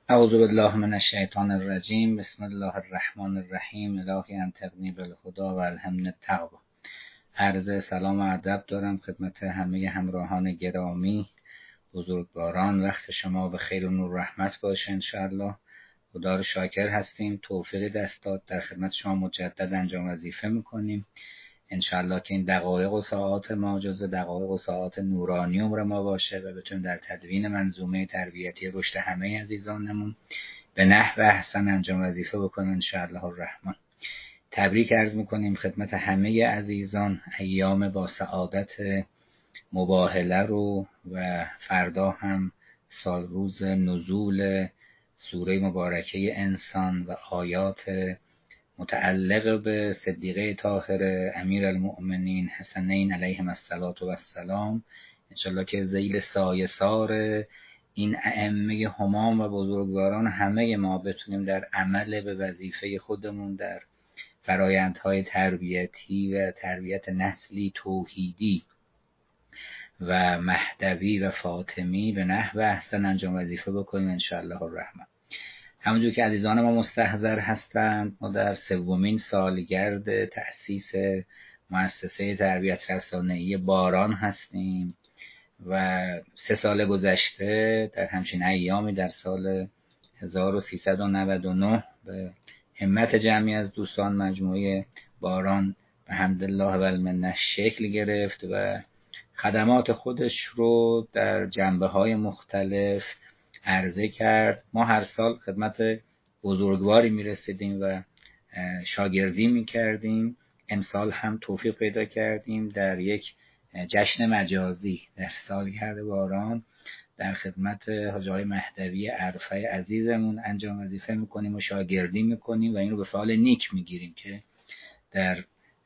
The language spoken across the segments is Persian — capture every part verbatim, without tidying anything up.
اعوذ بالله من الشیطان الرجیم. بسم الله الرحمن الرحیم. الهی انطقنی بالهدی و الهمنی التقوی. عرض سلام و ادب دارم خدمت همه همراهان گرامی، بزرگواران. وقت شما به خیر و نور رحمت باشه انشاءالله. خدا رو شاکر هستیم، توفیق دست داد، در خدمت شما مجدد انجام وظیفه میکنیم انشاءالله که این دقایق و ساعات ما جزو دقایق و ساعات نورانی عمر ما باشه و بتونیم در تدوین منظومه تربیتی رشد همه عزیزانمون به نحو احسن انجام وظیفه بکنیم انشاءالله الرحمن. تبریک عرض میکنیم خدمت همه عزیزان ایام با سعادت مباهله رو و فردا هم سال روز نزول سوره مبارکه انسان و آیات متعلق به صدیقه طاهره امیرالمؤمنین حسنین علیهم الصلاة و السلام. انشالله که ذیل سایه سار این ائمه همام و بزرگواران همه ما بتونیم در عمل به وظیفه خودمون در فرایندهای تربیتی و تربیت نسلی توحیدی و مهدوی و فاطمی به نحو احسن انجام وظیفه بکنیم انشاءالله الرحمن. همونجور که عزیزان ما مستحضر هستند، ما در سومین سالگرد تأسیس مؤسسه تربیت رسانه‌ای باران هستیم و سه سال گذشته در همچین ایامی در سال هزار و سیصد و نود و نه به همت جمعی از دوستان مجموعه باران به حمدالله و المنه شکل گرفت و خدمات خودش رو در جنبه‌های مختلف عرضه کرد. ما هر سال خدمت بزرگواری میرسیدیم و شاگردی میکردیم. امسال هم توفیق پیدا کردیم در یک جشن مجازی در سالگرد باران در خدمت حاجی آقای مهدوی عرفه عزیزمون انجام وظیفه میکنیم و شاگردی میکنیم و این رو به فعال نیک میگیریم که در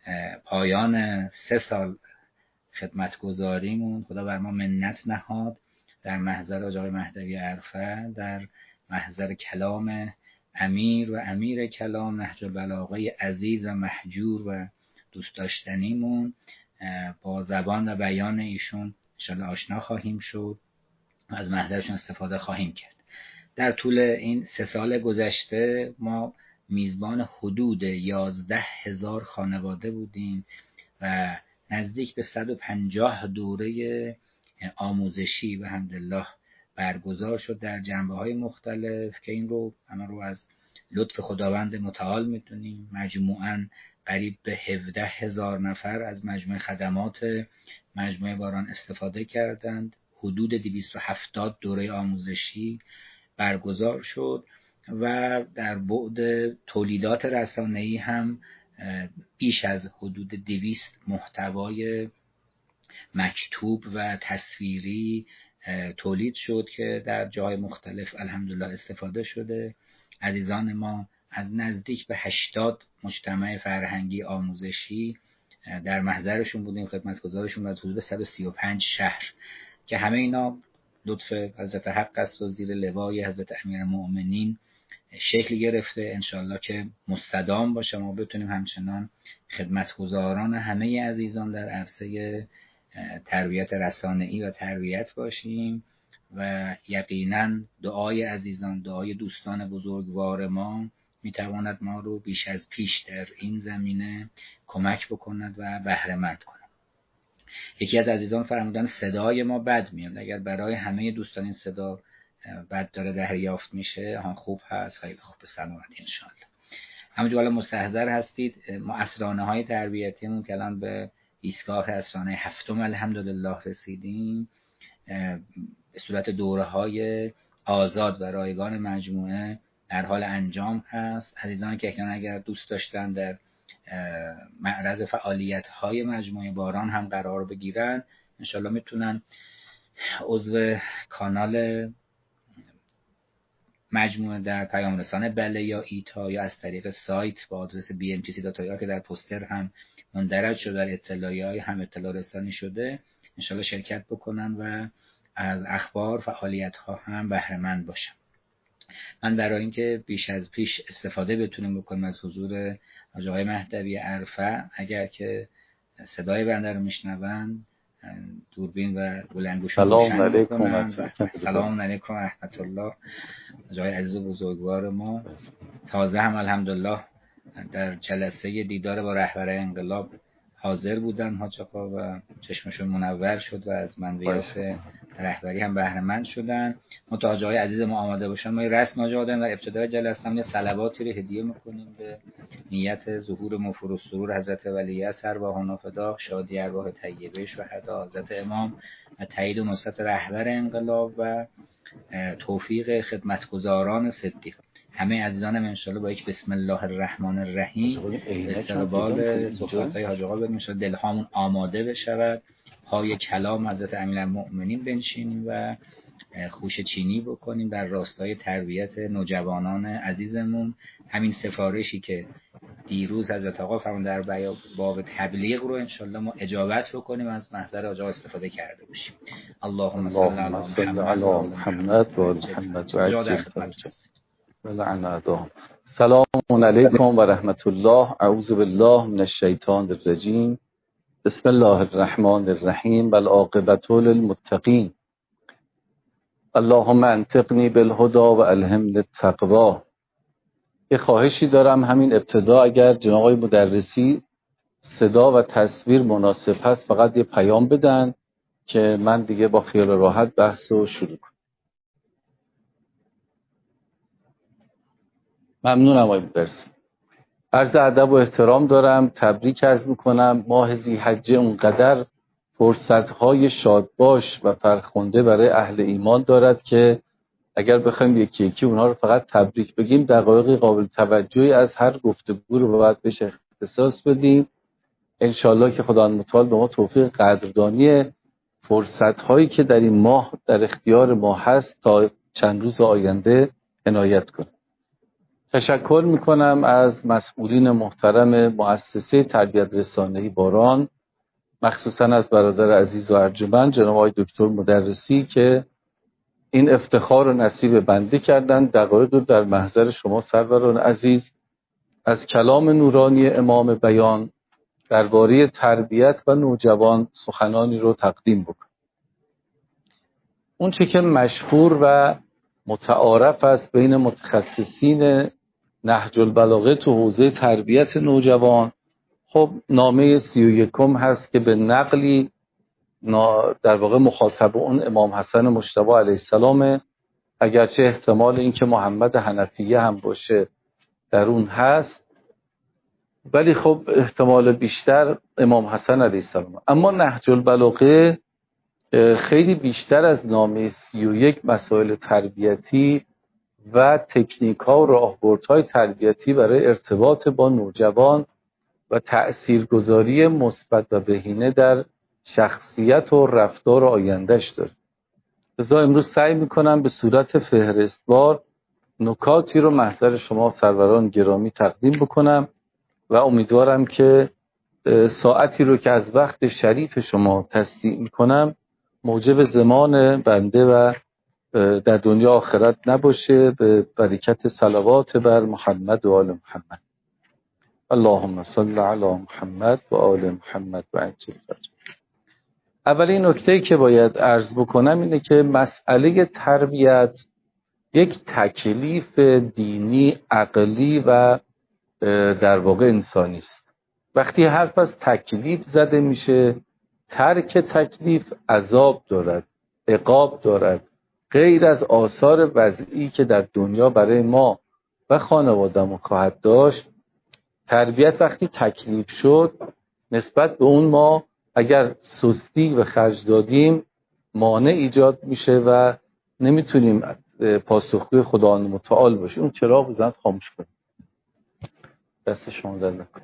پایان سه سال خدمتگزاریمون خدا بر ما منت نهاد در محضر حاجی آقای مهدوی عرفه، در محضر کلام امیر و امیر کلام نهج البلاغه عزیز و محجور و دوست داشتنیمون با زبان و بیان ایشون انشاءالله آشنا خواهیم شد و از محضرشون استفاده خواهیم کرد. در طول این سه سال گذشته ما میزبان حدود یازده هزار خانواده بودیم و نزدیک به صد و پنجاه دوره آموزشی و الحمدلله برگزار شد در جنبه‌های مختلف که این رو همه رو از لطف خداوند متعال می‌دونیم. مجموعاً قریب به هفده هزار نفر از مجموعه خدمات مجموعه باران استفاده کردند. حدود دویست و هفتاد دوره آموزشی برگزار شد و در بعد تولیدات رسانه‌ای هم بیش از حدود دویست محتوای مکتوب و تصویری تولید شد که در جای مختلف الحمدلله استفاده شده. عزیزان ما از نزدیک به هشتاد مجتمع فرهنگی آموزشی در محضرشون بودیم، خدمتگزارشون از حدود صد و سی و پنج شهر که همه اینا لطف حضرت حق است و زیر لوای حضرت امیرالمؤمنین شکل گرفته. انشالله که مستدام باشه، ما بتونیم همچنان خدمتگزاران همه عزیزان در عرصه تربیت رسانه‌ای و تربیت باشیم و یقینا دعای عزیزان، دعای دوستان بزرگوار ما میتواند ما رو بیش از پیش در این زمینه کمک بکند و بهره مند کند. یکی از عزیزان فرمودن صدای ما بد میاد. اگر برای همه دوستان این صدا بد داره دریافت میشه، ها خوب هست، خیلی خوب، به سلامتی انشاءالله. همونجور حالا مستحضر هستید ما اسرانه های تربیتیمون که الان به ایستگاه اسرانه هفتم الحمدلله رسیدیم، به صورت دوره های آزاد و رایگان مجموعه در حال انجام هست. عزیزانی که اگر دوست داشتن در معرض فعالیت های مجموعه باران هم قرار بگیرن، انشالله میتونن عضو کانال مجموعه در پیام رسانه بله یا ایتا یا از طریق سایت با آدرس بی ام تی سی دات آی آر که در پوستر هم مندرج شده، در اطلاعیه‌های هم اطلاع رسانی شده، انشالله شرکت بکنن و از اخبار فعالیت ها هم بهره مند باشن. من برای اینکه بیش از پیش استفاده بتونیم بکنیم از حضور حاجی آقای مهدوی عرفه، اگر که صدای بنده رو میشنون دوربین و بلندگوش سلام روشن علیکم. بکنن. سلام علیکم و رحمت الله. جای عزیز و بزرگوار ما تازه هم الحمدلله در جلسه دیدار با رهبر انقلاب حاضر بودن حاج آقا و چشمشون منور شد و از منویات رهبری هم بهره مند شدن. متوجه عزیز ما آماده باشن، ما رسم آجادن و ابتدای جلسه هم صلواتی رو هدیه میکنیم به نیت ظهور مفور و سرور حضرت ولی ارواحنا فدا، شادی ارواح طیبه شهدا حضرت امام و تایید و نصرت رهبر انقلاب و توفیق خدمتگزاران صدیق. همه عزیزانم انشالله با یک بسم الله الرحمن الرحیم استقبال سخن‌های حاج آقا بدیم، انشالله دلهامون آماده بشود، پای کلام حضرت امیرالمؤمنین بنشینیم و خوش چینی بکنیم در راستای تربیت نوجوانان عزیزمون. همین سفارشی که دیروز حضرت آقا فرمودن در باب تبلیغ رو انشالله ما اجابت بکنیم، از محضر آقا استفاده کرده باشیم. اللهم صل علی محمد و آل محمد و عجل فرجهم ولعن اعداهم. سلام علیکم و رحمت الله. اعوذ بالله من الشیطان الرجیم. بسم الله الرحمن الرحیم. والعاقبة للمتقین. اللهم انطقنی بالهدى و الهمنی التقوی. یه خواهشی دارم همین ابتدا، اگر جناب آقای مدرسی صدا و تصویر مناسب هست فقط یه پیام بدن که من دیگه با خیال راحت بحث رو شروع کنم. ممنونم آقای مدرسی. عرض ادب و احترام دارم، تبریک عرض میکنم. ماه ذی‌حجه اونقدر فرصت‌های شادباش و فرخنده برای اهل ایمان دارد که اگر بخوایم یکی یکی اونها رو فقط تبریک بگیم دقایق قابل توجهی از هر گفتگو رو باید بهش اختصاص بدیم. انشالله که خداوند متعال به ما توفیق قدردانی فرصت‌هایی که در این ماه در اختیار ما هست تا چند روز آینده عنایت کنه. تشکر میکنم از مسئولین محترم مؤسسه تربیت رسانه‌ای باران، مخصوصا از برادر عزیز و ارجمند جناب آقای دکتر مدرسی که این افتخار رو نصیب بنده کردن. دقایق رو در محضر شما سروران عزیز از کلام نورانی امام بیان درباره تربیت و نوجوان سخنانی رو تقدیم بکنم. اون چه که مشهور و متعارف است بین متخصصین نهج البلاغه تو حوزه تربیت نوجوان، خب نامه سی و یکم هست که به نقلی در واقع مخاطب اون امام حسن مجتبی علیه السلام، اگرچه احتمال این که محمد حنفیه هم باشه در اون هست، ولی خب احتمال بیشتر امام حسن علیه السلام. اما نهج البلاغه خیلی بیشتر از نامه سی و یک مسائل تربیتی و تکنیک ها و راهبردهای تربیتی برای ارتباط با نوجوان و تأثیرگذاری مثبت و بهینه در شخصیت و رفتار آیندهش داره. لذا امروز سعی میکنم به صورت فهرستوار نکاتی رو محضر شما سروران گرامی تقدیم بکنم و امیدوارم که ساعتی رو که از وقت شریف شما تصدیق میکنم موجب زمان بنده و در دنیا آخرت نباشه، به برکت صلوات بر محمد و آل محمد. اللهم صل علی محمد و آل محمد و عجل فرجهم. اولین نکته‌ای که باید عرض بکنم اینه که مسئله تربیت یک تکلیف دینی، عقلی و در واقع انسانی است. وقتی حرف از تکلیف زده میشه، ترک تکلیف عذاب دارد، عقاب دارد، غیر از آثار وضعی که در دنیا برای ما و خانواده‌مون خواهد داشت. تربیت وقتی تکلیف شد، نسبت به اون ما اگر سستی و خرج دادیم مانع ایجاد میشه و نمیتونیم پاسخگوی خداوند متعال باشیم. اون چراغ بزن خاموش کنیم. دست شما در نکن.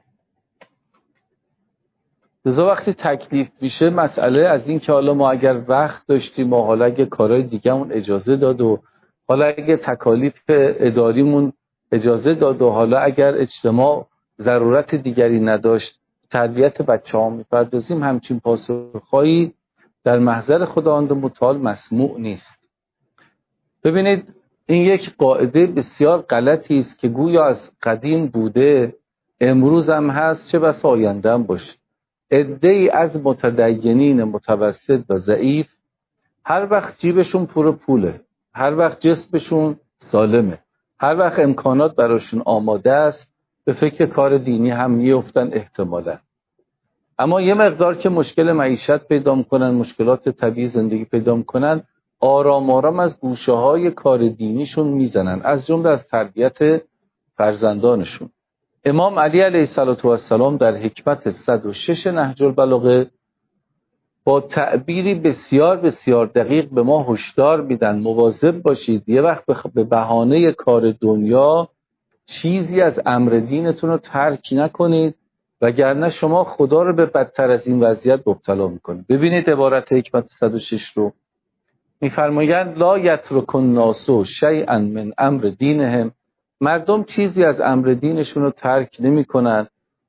لذا وقتی تکلیف میشه مسئله از این که حالا ما اگر وقت داشتیم و حالا اگه کارهای دیگه‌مون اجازه داد و حالا اگه تکالیف اداریمون اجازه داد و حالا اگر اجتماع ضرورت دیگری نداشت تربیت بچه‌ها میپردازیم، همچین پاسخهایی در محضر خداوند متعال مسموع نیست. ببینید این یک قاعده بسیار غلطی است که گویا از قدیم بوده، امروز هم هست، چه بسا آینده هم باشه. عده‌ای از متدینین متوسط و ضعیف هر وقت جیبشون پر پوله، هر وقت جسمشون سالمه، هر وقت امکانات براشون آماده است، به فکر کار دینی هم میافتن احتمالاً. اما یه مقدار که مشکل معیشت پیدا میکنن، مشکلات طبیعی زندگی پیدا میکنن، آرام آرام از گوشه های کار دینیشون میزنن، از جمله از تربیت فرزندانشون. امام علی علیه السلام در حکمت صد و شش نهج البلاغه با تعبیری بسیار بسیار دقیق به ما هشدار میدن مواظب باشید یه وقت به بهانه کار دنیا چیزی از امر دینتون رو ترک نکنید، وگرنه شما خدا رو به بدتر از این وضعیت مبتلا میکنید. ببینید عبارت حکمت صد و شش رو میفرمایند لا یترک الناس شیئا من امر دینهم، مردم چیزی از امر دینشون رو ترک نمیکنن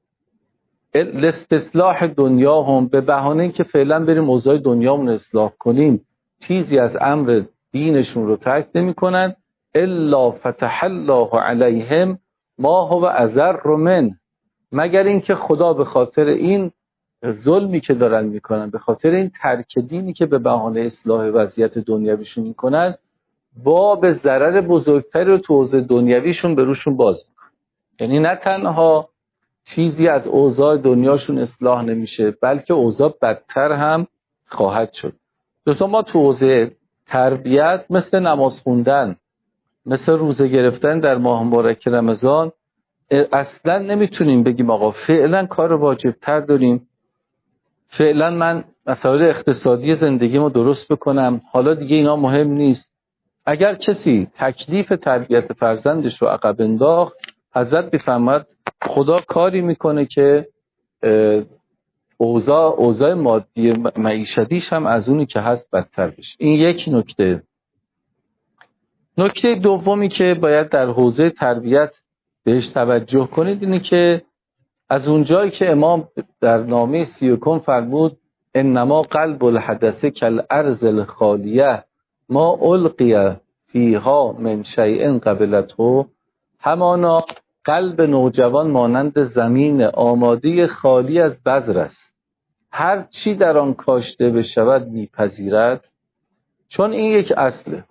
لاصلاح دنیا هم، به بهانه اینکه فعلا بریم اوضاع دنیامون اصلاح کنیم، چیزی از امر دینشون رو ترک نمیکنن الا فتح الله علیهم ما هو اضر من، مگر اینکه خدا به خاطر این ظلمی که دارن میکنن، به خاطر این ترک دینی که به بهانه اصلاح وضعیت دنیویشون میکنن، باب ضرر بزرگتری رو تو اوضاع دنیویشون به روشون باز میکنن. یعنی نه تنها چیزی از اوضاع دنیاشون اصلاح نمیشه، بلکه اوضاع بدتر هم خواهد شد. دوستان ما تو اوضاع تربیت مثل نماز خوندن، مثل روزه گرفتن در ماه مبارک رمضان اصلا نمیتونیم بگیم آقا فعلا کار واجب تر داریم، فعلا من مسائل اقتصادی زندگیمو درست بکنم، حالا دیگه اینا مهم نیست. اگر کسی تکلیف تربیت فرزندش رو عقب انداخت، حضرت میفرماد خدا کاری میکنه که اوضاع اوضاع مادی معیشتیش هم از اونی که هست بدتر بشه. این یک نکته. نکته دومی که باید در حوزه تربیت بهش توجه کنید اینه که از اونجایی که امام در نامه سی و کم فرمود انما قلب الحدث کالارض الخالیه ما القی فیها من شیء قبلته، همانا قلب نوجوان مانند زمین آماده خالی از بذر است، هر چی در آن کاشته بشود میپذیرد، چون این یک اصله.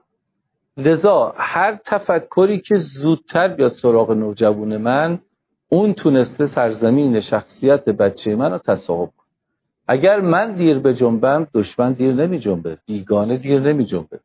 لذا هر تفکری که زودتر بیاد سراغ نوجوان من، اون تونسته سرزمین شخصیت بچه من رو تصاحب کنه. اگر من دیر به جنبم، دشمن دیر نمی جنبه، بیگانه دیر نمی جنبه.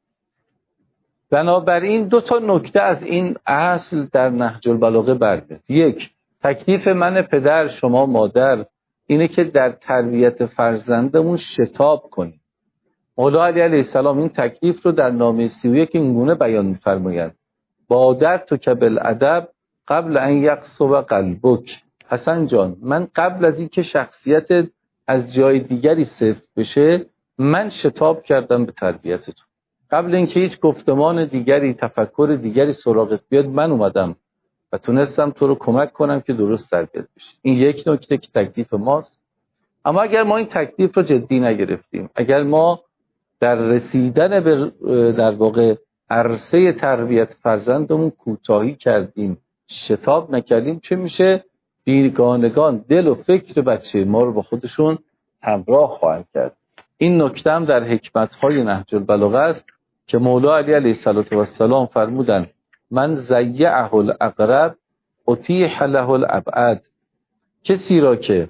بنابراین دو تا نکته از این اصل در نهج البلاغه برمیاد. یک، تکلیف من پدر، شما مادر، اینه که در تربیت فرزندمون شتاب کنیم. مولا علی علیه السلام این تکلیف رو در نامه سی و یک اینگونه بیان می‌فرمایند: بادر تو که بالادب قبل ان یقسو قلبک. حسن جان، من قبل از اینکه شخصیت از جای دیگری سفت بشه، من شتاب کردم به تربیت تو. قبل اینکه هیچ گفتمان دیگری، تفکر دیگری سراغت بیاد، من اومدم و تونستم تو رو کمک کنم که درست تربیت بشی. این یک نکته که تکلیف ماست. اما اگر ما این تکلیف رو جدی نگرفتیم، اگر ما در رسیدن به در واقع عرصه تربیت فرزندمون کوتاهی کردیم، شتاب نکردیم، چه میشه؟ بیگانگان دل و فکر بچه ما رو با خودشون همراه خواهند کرد. این نکته هم در حکمت‌های نهج البلاغه است که مولا علی علیه السلام فرمودن من ضیعه الاقرب اتیح له الابعد. کسی را که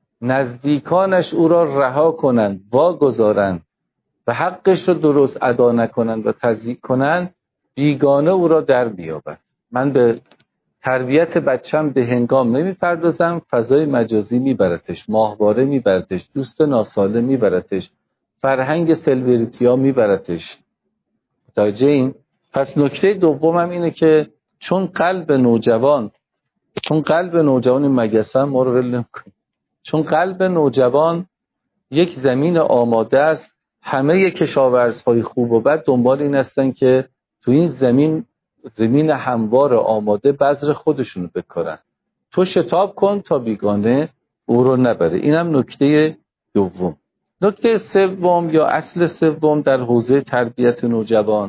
نزدیکانش او را رها کنند، واگذارند و حقش رو درست ادا نکنند و تضییع کنند، بیگانه او را در بیابد. من به تربیت بچم به هنگام نمیپردازم، فضای مجازی میبرتش، ماهواره میبرتش، دوست ناسالم میبرتش، فرهنگ سلبریتیا میبرتش. متوجه این؟ پس نکته دومم اینه که چون قلب نوجوان چون قلب نوجوان مگسم ما رو ول نمی‌کنه، چون قلب نوجوان یک زمین آماده است، همه کشاورزهای خوب و بد دنبال این هستن که تو این زمین زمین هموار آماده بذر خودشونو بکارن. تو شتاب کن تا بیگانه او رو نبره. اینم نکته دوم. نکته سوم یا اصل سوم در حوزه تربیت نوجوان،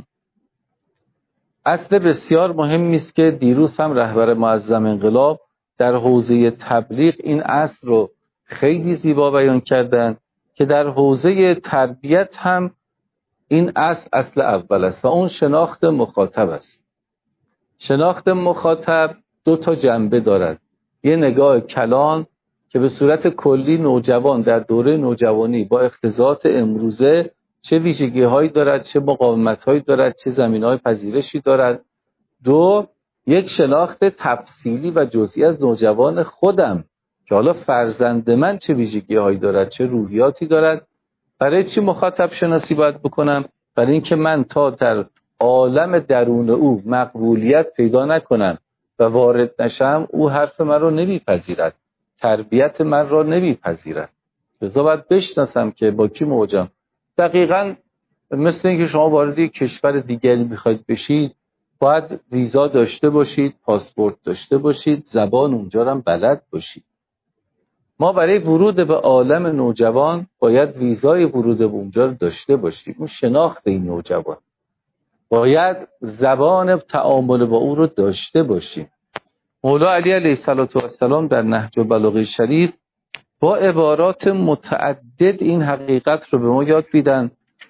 اصل بسیار مهمی است که دیروز هم رهبر معظم انقلاب در حوزه تبلیغ این اصل رو خیلی زیبا بیان کردن که در حوزه تربیت هم این اصل اصل اول است و اون شناخت مخاطب است. شناخت مخاطب دو تا جنبه دارد. یه نگاه کلان که به صورت کلی نوجوان در دوره نوجوانی با اقتضاعات امروزه چه ویژگی هایی دارد، چه مقاومت هایی دارد، چه زمین های پذیرشی دارد. دو، یک شناخت تفصیلی و جزئی از نوجوان خودم که حالا فرزند من چه ویژگی هایی دارد، چه روحیاتی دارد. برای چی مخاطب شناسی باید بکنم؟ برای اینکه من تا در عالم درون او مقبولیت پیدا نکنم و وارد نشم، او حرف من رو نمیپذیرد، تربیت من رو نمیپذیرد. لذا باید بشناسم که با کی مواجهم. دقیقاً مثل اینکه شما وارد یک کشور دیگری میخواید بشید، باید ویزا داشته باشید، پاسپورت داشته باشید، زبان اونجا رو هم بلد باشید. ما برای ورود به عالم نوجوان باید ویزای ورود به اونجا رو داشته باشیم. اون شناخت این نوجوان، باید زبان تعامل با او رو داشته باشیم. مولا علی علیه السلام در نهج البلاغه شریف با عبارات متعدد این حقیقت رو به ما یاد میدن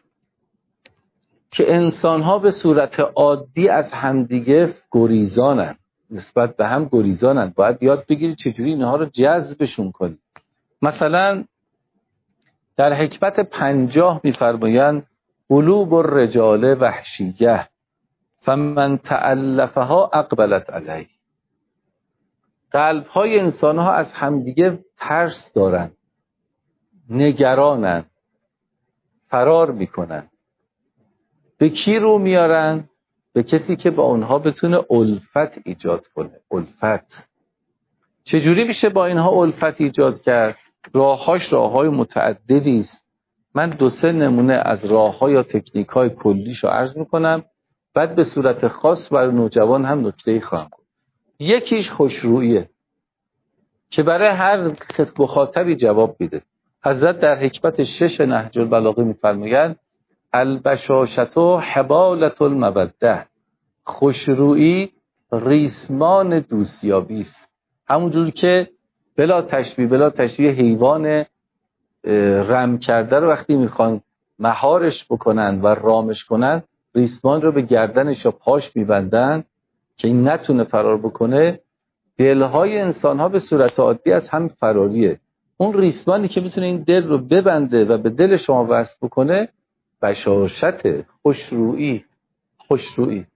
که انسان‌ها به صورت عادی از همدیگه گریزانن، نسبت به هم گریزانن. باید یاد بگیری چجوری اینها رو جذبشون کنی. مثلا در حکمت پنجاه می‌فرمایند قلوب الرجال وحشیه فمن تألفها اقبلت علیه. قلب‌های انسان‌ها از همدیگه ترس دارن، نگرانن، فرار میکنن. به کی رو میارن؟ به کسی که با اونها بتونه الفت ایجاد کنه. الفت چجوری میشه با اینها الفت ایجاد کرد؟ راه‌هاش راه‌های متعددی است. من دو سه نمونه از راه‌ها یا تکنیک‌های کلیشو عرض میکنم، بعد به صورت خاص برای نوجوان هم نکته‌ای خواهم گفت. یکیش خوشروییه که برای هر مخاطبی جواب میده. حضرت در حکمت شش نهج البلاغه میفرمایند البشاشة حبالة الموده. خوشرویی ریسمان دوستیابی است. همونجور که بلا تشبیه بلا تشبیه حیوان رم کرده رو وقتی میخوان مهارش بکنن و رامش کنن، ریسمان رو به گردنش و پاش میبندن که این نتونه فرار بکنه. دلهای انسان ها به صورت عادی از هم فراریه. اون ریسمانی که میتونه این دل رو ببنده و به دل شما وصل بکنه بشاشت، خوشرویی. خوشرویی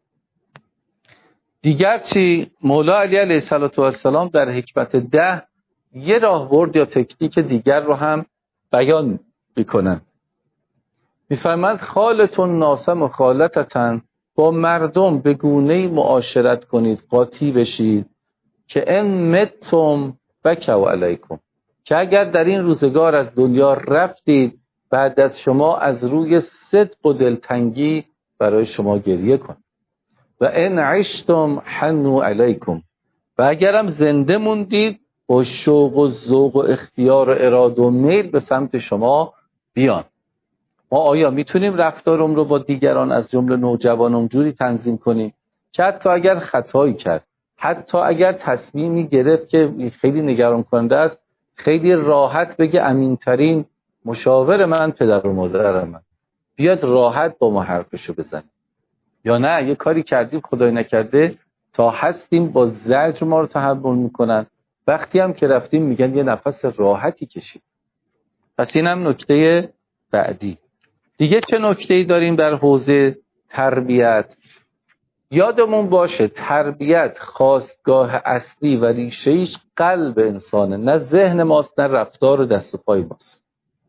دیگر چی؟ مولا علی علیه السلام در حکمت ده یه راهبرد یا تکنیک دیگر رو هم بیان میکنن. میفرمند خالط الناس مخالطة، با مردم به گونه‌ای معاشرت کنید، قاطی بشید که ان متم بکوا علیکم، که اگر در این روزگار از دنیا رفتید، بعد از شما از روی صدق و دلتنگی برای شما گریه کن. و ان عشتم حنوا علیکم، و اگرم زنده موندید با شوق و ذوق و اختیار و اراده و میل به سمت شما بیان. ما آیا میتونیم رفتارم رو با دیگران از جمله نوجوانان جوری تنظیم کنیم که حتی اگر خطایی کرد، حتی اگر تصمیمی گرفت که خیلی نگران کننده است، خیلی راحت بگه امینترین مشاور من پدر و مادرم من، بیاد راحت با ما حرفشو بزنه. یا نه یه کاری کردیم خدای نکرده تا هستیم با زجر ما رو تحمل میکنن، وقتی هم که رفتیم میگن یه نفس راحتی کشید. پس این هم نکته بعدی. دیگه چه نکته‌ای داریم در حوزه تربیت؟ یادمون باشه تربیت خواستگاه اصلی و ریشه‌ایش قلب انسانه، نه ذهن ماست، نه رفتار و دست و پای ماست.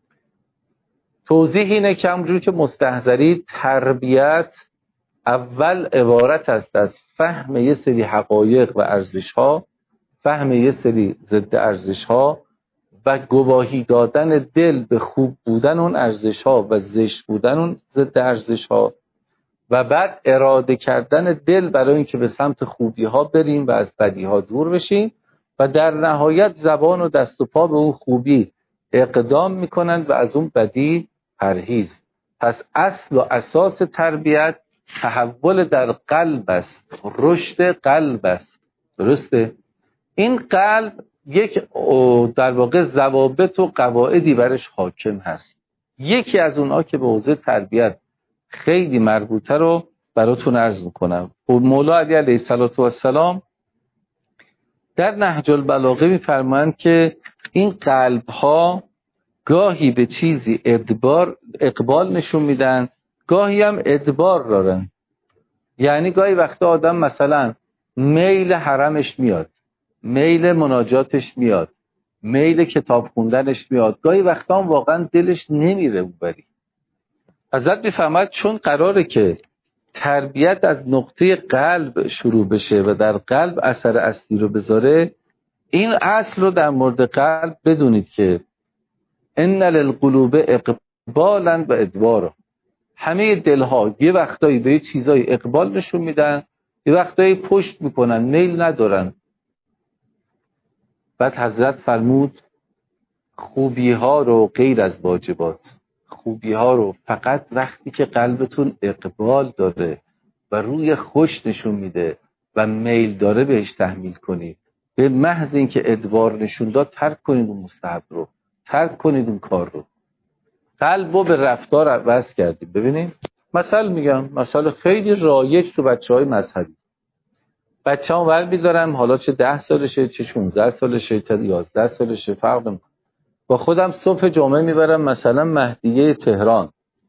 توضیح اینه که همونجور که مستحضرید تربیت اول عبارت است از فهم یه سری حقایق و ارزش‌ها، فهم یه سری ضد ارزش‌ها و گواهی دادن دل به خوب بودن اون ارزش‌ها و زشت بودن اون ضد ارزش‌ها، و بعد اراده کردن دل برای اینکه به سمت خوبی‌ها بریم و از بدی‌ها دور بشیم، و در نهایت زبان و دست و پا به اون خوبی اقدام می‌کنند و از اون بدی پرهیز. پس اصل و اساس تربیت تحول در قلب است، رشد قلب است. درسته؟ این قلب یک در واقع ضوابط و قواعدی برش حاکم هست. یکی از اونها که به حوزه تربیت خیلی مربوطه رو براتون عرض میکنم. مولا علی علیه السلام در نهج البلاغه میفرمایند که این قلب ها گاهی به چیزی ادبار اقبال نشون میدن، گاهی هم ادبار دارن. یعنی گاهی وقتا آدم مثلا میل حرمش میاد، میل مناجاتش میاد، میل کتاب خوندنش میاد، گاهی وقتا هم واقعا دلش نمیره اونوری. حضرت میفرماید چون قراره که تربیت از نقطه قلب شروع بشه و در قلب اثر اصلی رو بذاره، این اصل رو در مورد قلب بدونید که ان للقلوب اقبالا و ادبارا. همه دلها یه وقتایی به چیزای اقبال نشون میدن، یه وقتایی پشت میکنن، میل ندارن. بعد حضرت فرمود خوبی ها رو غیر از واجبات، خوبی ها رو فقط وقتی که قلبتون اقبال داره و روی خوش نشون میده و میل داره بهش تحمیل کنید. به محض اینکه ادبار نشون داد ترک کنید اون مستحب رو، ترک کنید اون کار رو. قلب رو به رفتار عوض کردیم. ببینید مثلا میگم، مثلا خیلی رایج تو بچه های مذهبی، بچه هم ور میدارم، حالا چه ده سالشه چه شونزده سالشه چه یازده سالشه فرق نمیکنه، با خودم صبح جمعه میبرم مثلا مهدیه تهران،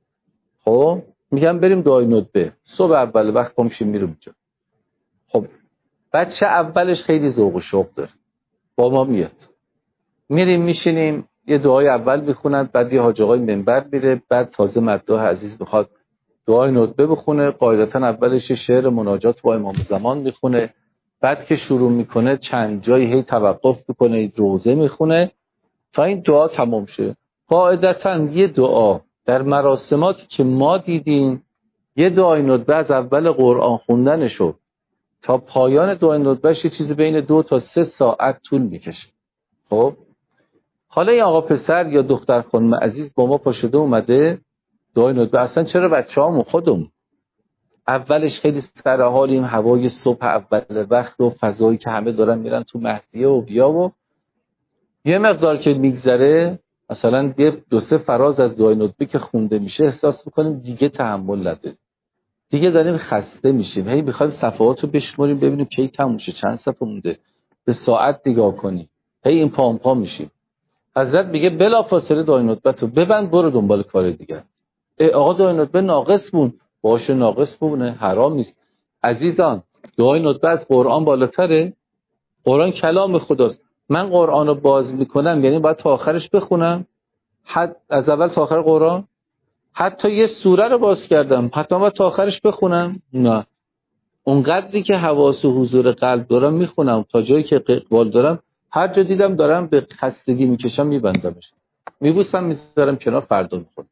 خب میگم بریم دعای ندبه، صبح اول وقت پامشیم میرم اونجا. خب بچه اولش خیلی ذوق و شوق داره، با ما میاد، میریم میشینیم یه دعای اول میخونن، بعد یه حاج آقای منبر میره، بعد تازه مداح عزیز بخواد دعای ندبه بخونه. قاعدتا اولش شعر مناجات با امام زمان میخونه، بعد که شروع میکنه چند جایی هی توقف میکنه، روزه میخونه تا این دعا تمام شه. قاعدتا یه دعا در مراسماتی که ما دیدیم، یه دعای ندبه از اول قرآن خوندنشو تا پایان دعای ندبهش یه چیزی بین دو تا سه ساعت طول میکشه. خب حالا این آقا پسر یا دختر خانم عزیز با ما پاشده اومده دعای ندبه، اصلا چرا بچه‌هامون خودمون اولش خیلی سر حالیم، هوای صبح اول وقت و فضایی که همه دارن میرن تو مهدیه و بیا و یه مقدار که میگذره، مثلا یه دو سه فراز از دعای ندبه که خونده میشه احساس میکنیم دیگه تحمل نداریم، دیگه داریم خسته میشیم، هی میخوایم صفحات رو بشماریم ببینیم کی تموم شه، چند صفحه مونده، به ساعت نگاه کنیم، هی این پام پا میشیم. حضرت میگه بلافاصله دعای ندبه تو ببند، برو دنبال کار دیگه. آقا دعای ندبه ناقص بود، باشه ناقص بونه، حرام نیست. عزیزان دعای ندبه از قرآن بالاتره، قرآن کلام خداست. من قرآن رو باز میکنم یعنی باید تا آخرش بخونم، حد از اول تا آخر قرآن، حتی یه سوره رو باز کردم حتی باید تا آخرش بخونم؟ نه، اون قدری که حواس و حضور قلب دارم میخونم، تا جایی که اقبال دارم، هر جا دیدم دارم به خستگی میکشم میبندمش، میبوسم میذارم کنار، فردا میخونم.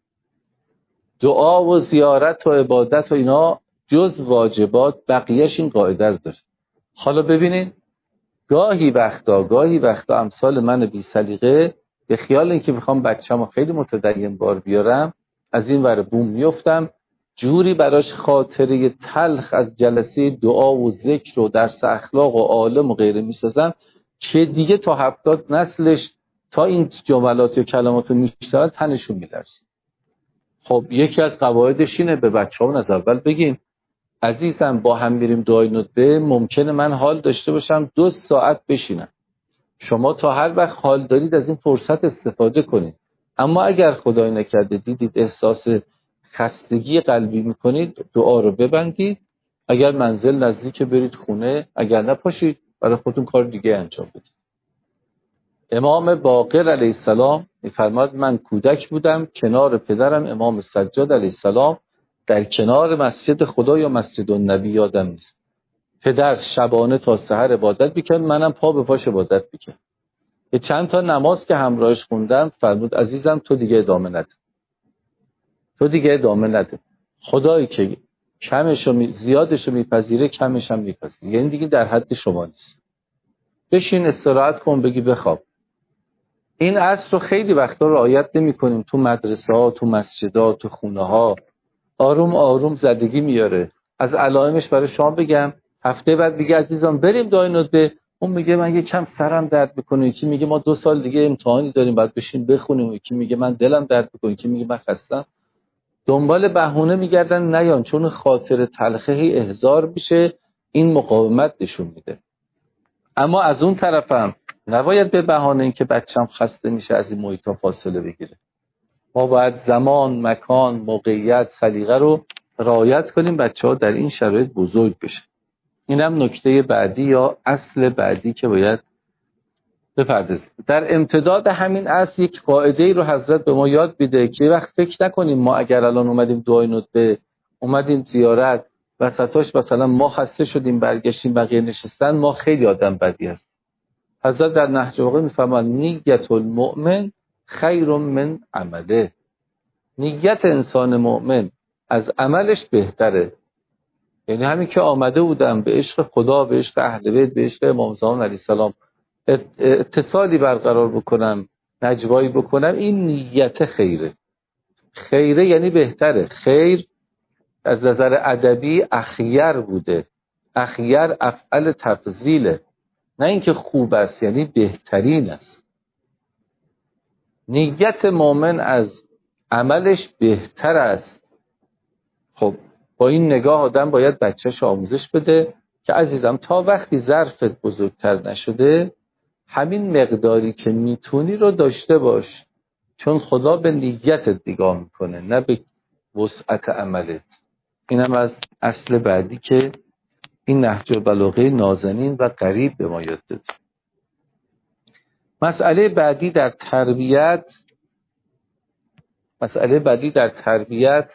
دعا و زیارت و عبادت و اینا جز واجبات بقیهش این قاعده رو داره. حالا ببینید گاهی وقتا گاهی وقتا امثال من بی سلیقه به خیال اینکه میخوام بچه‌مو خیلی متدین بار بیارم، از این ور بوم میافتم، جوری براش خاطره تلخ از جلسه دعا و ذکر و درس اخلاق و عالم و غیره میسازم که دیگه تا هفتاد نسلش تا این جملات و کلمات رو میشنوند تنشون میلرزه. خب یکی از قواعدش اینه به بچه‌ها از اول بگیم عزیزم با هم میریم دعای ندبه، ممکنه من حال داشته باشم دو ساعت بشینم، شما تا هر وقت حال دارید از این فرصت استفاده کنید، اما اگر خدای نکرده دیدید احساس خستگی قلبی میکنید دعا رو ببندید، اگر منزل نزدیک برید خونه، اگر نپاشید برای خودتون کار دیگه انجام بدید. امام باقر علیه السلام میفرماد من کودک بودم کنار پدرم امام سجاد علیه السلام در کنار مسجد خدا یا مسجد النبی یادم نیست، پدر شبانه تا سحر عبادت میکرد، منم پا به پاش عبادت میکرد. یه چند تا نماز که همراهش خوندم فرمود عزیزم تو دیگه ادامه نده، تو دیگه ادامه نده، خدایی که کمشو می... زیادشو میپذیره کمش هم میپذیره، یعنی دیگه در حد شما نیست، بشین استراحت کن بگی بخواب. این اصل رو خیلی وقتا رعایت نمی‌کنیم، تو مدرسه ها، تو مسجدها، تو خونه ها، آروم آروم زدگی میاره. از علائمش برای شما بگم، هفته بعد بگه عزیزان بریم دعای ندبه، اون میگه من یکم سرم درد میکنه، یکی میگه ما دو سال دیگه امتحانی داریم باید بشین بخونیم، یکی میگه من دلم درد میکنه، یکی میگه من خستم. دنبال بهونه میگردن نیان، چون خاطر تلخه احضار میشه، این مقاومت نشون میده. اما از اون طرفم نباید به بهانه این که بچم خسته میشه از این محیط فاصله بگیره. ما باید زمان، مکان، موقعیت، سلیقه رو رعایت کنیم بچه‌ها در این شرایط بزرگ بشه. اینم نکته بعدی یا اصل بعدی که باید بپردازیم. در امتداد همین اصل یک قاعده‌ای رو حضرت به ما یاد میده که وقت فکر نکنیم ما اگر الان اومدیم دعای ندبه، اومدیم زیارت، وسطاش مثلا ما خسته شدیم برگشتیم بقیه نشستن، ما خیلی آدم بدی هست. حضرت در نهج البلاغه میفرماید نیت المؤمن خیر من عمله. نیت انسان مؤمن از عملش بهتره. یعنی همین که آمده بودم به عشق خدا، به عشق اهل بیت، به عشق امام زمان علیه السلام اتصالی برقرار بکنم، نجوایی بکنم، این نیت خیره. خیره یعنی بهتره. خیر از نظر ادبی اخیر بوده. اخیر افعل تفضیله، نه اینکه خوب است، یعنی بهترین است. نیت مؤمن از عملش بهتر است. خب با این نگاه آدم باید بچه‌ش آموزش بده که عزیزم تا وقتی ظرفت بزرگتر نشده همین مقداری که میتونی رو داشته باش، چون خدا به نیتت نگاه میکنه نه به وسعت عملت. اینم از اصل بعدی که این نهج البلاغه نازنین و قریب به ما یاد داد. مسئله بعدی در تربیت مسئله بعدی در تربیت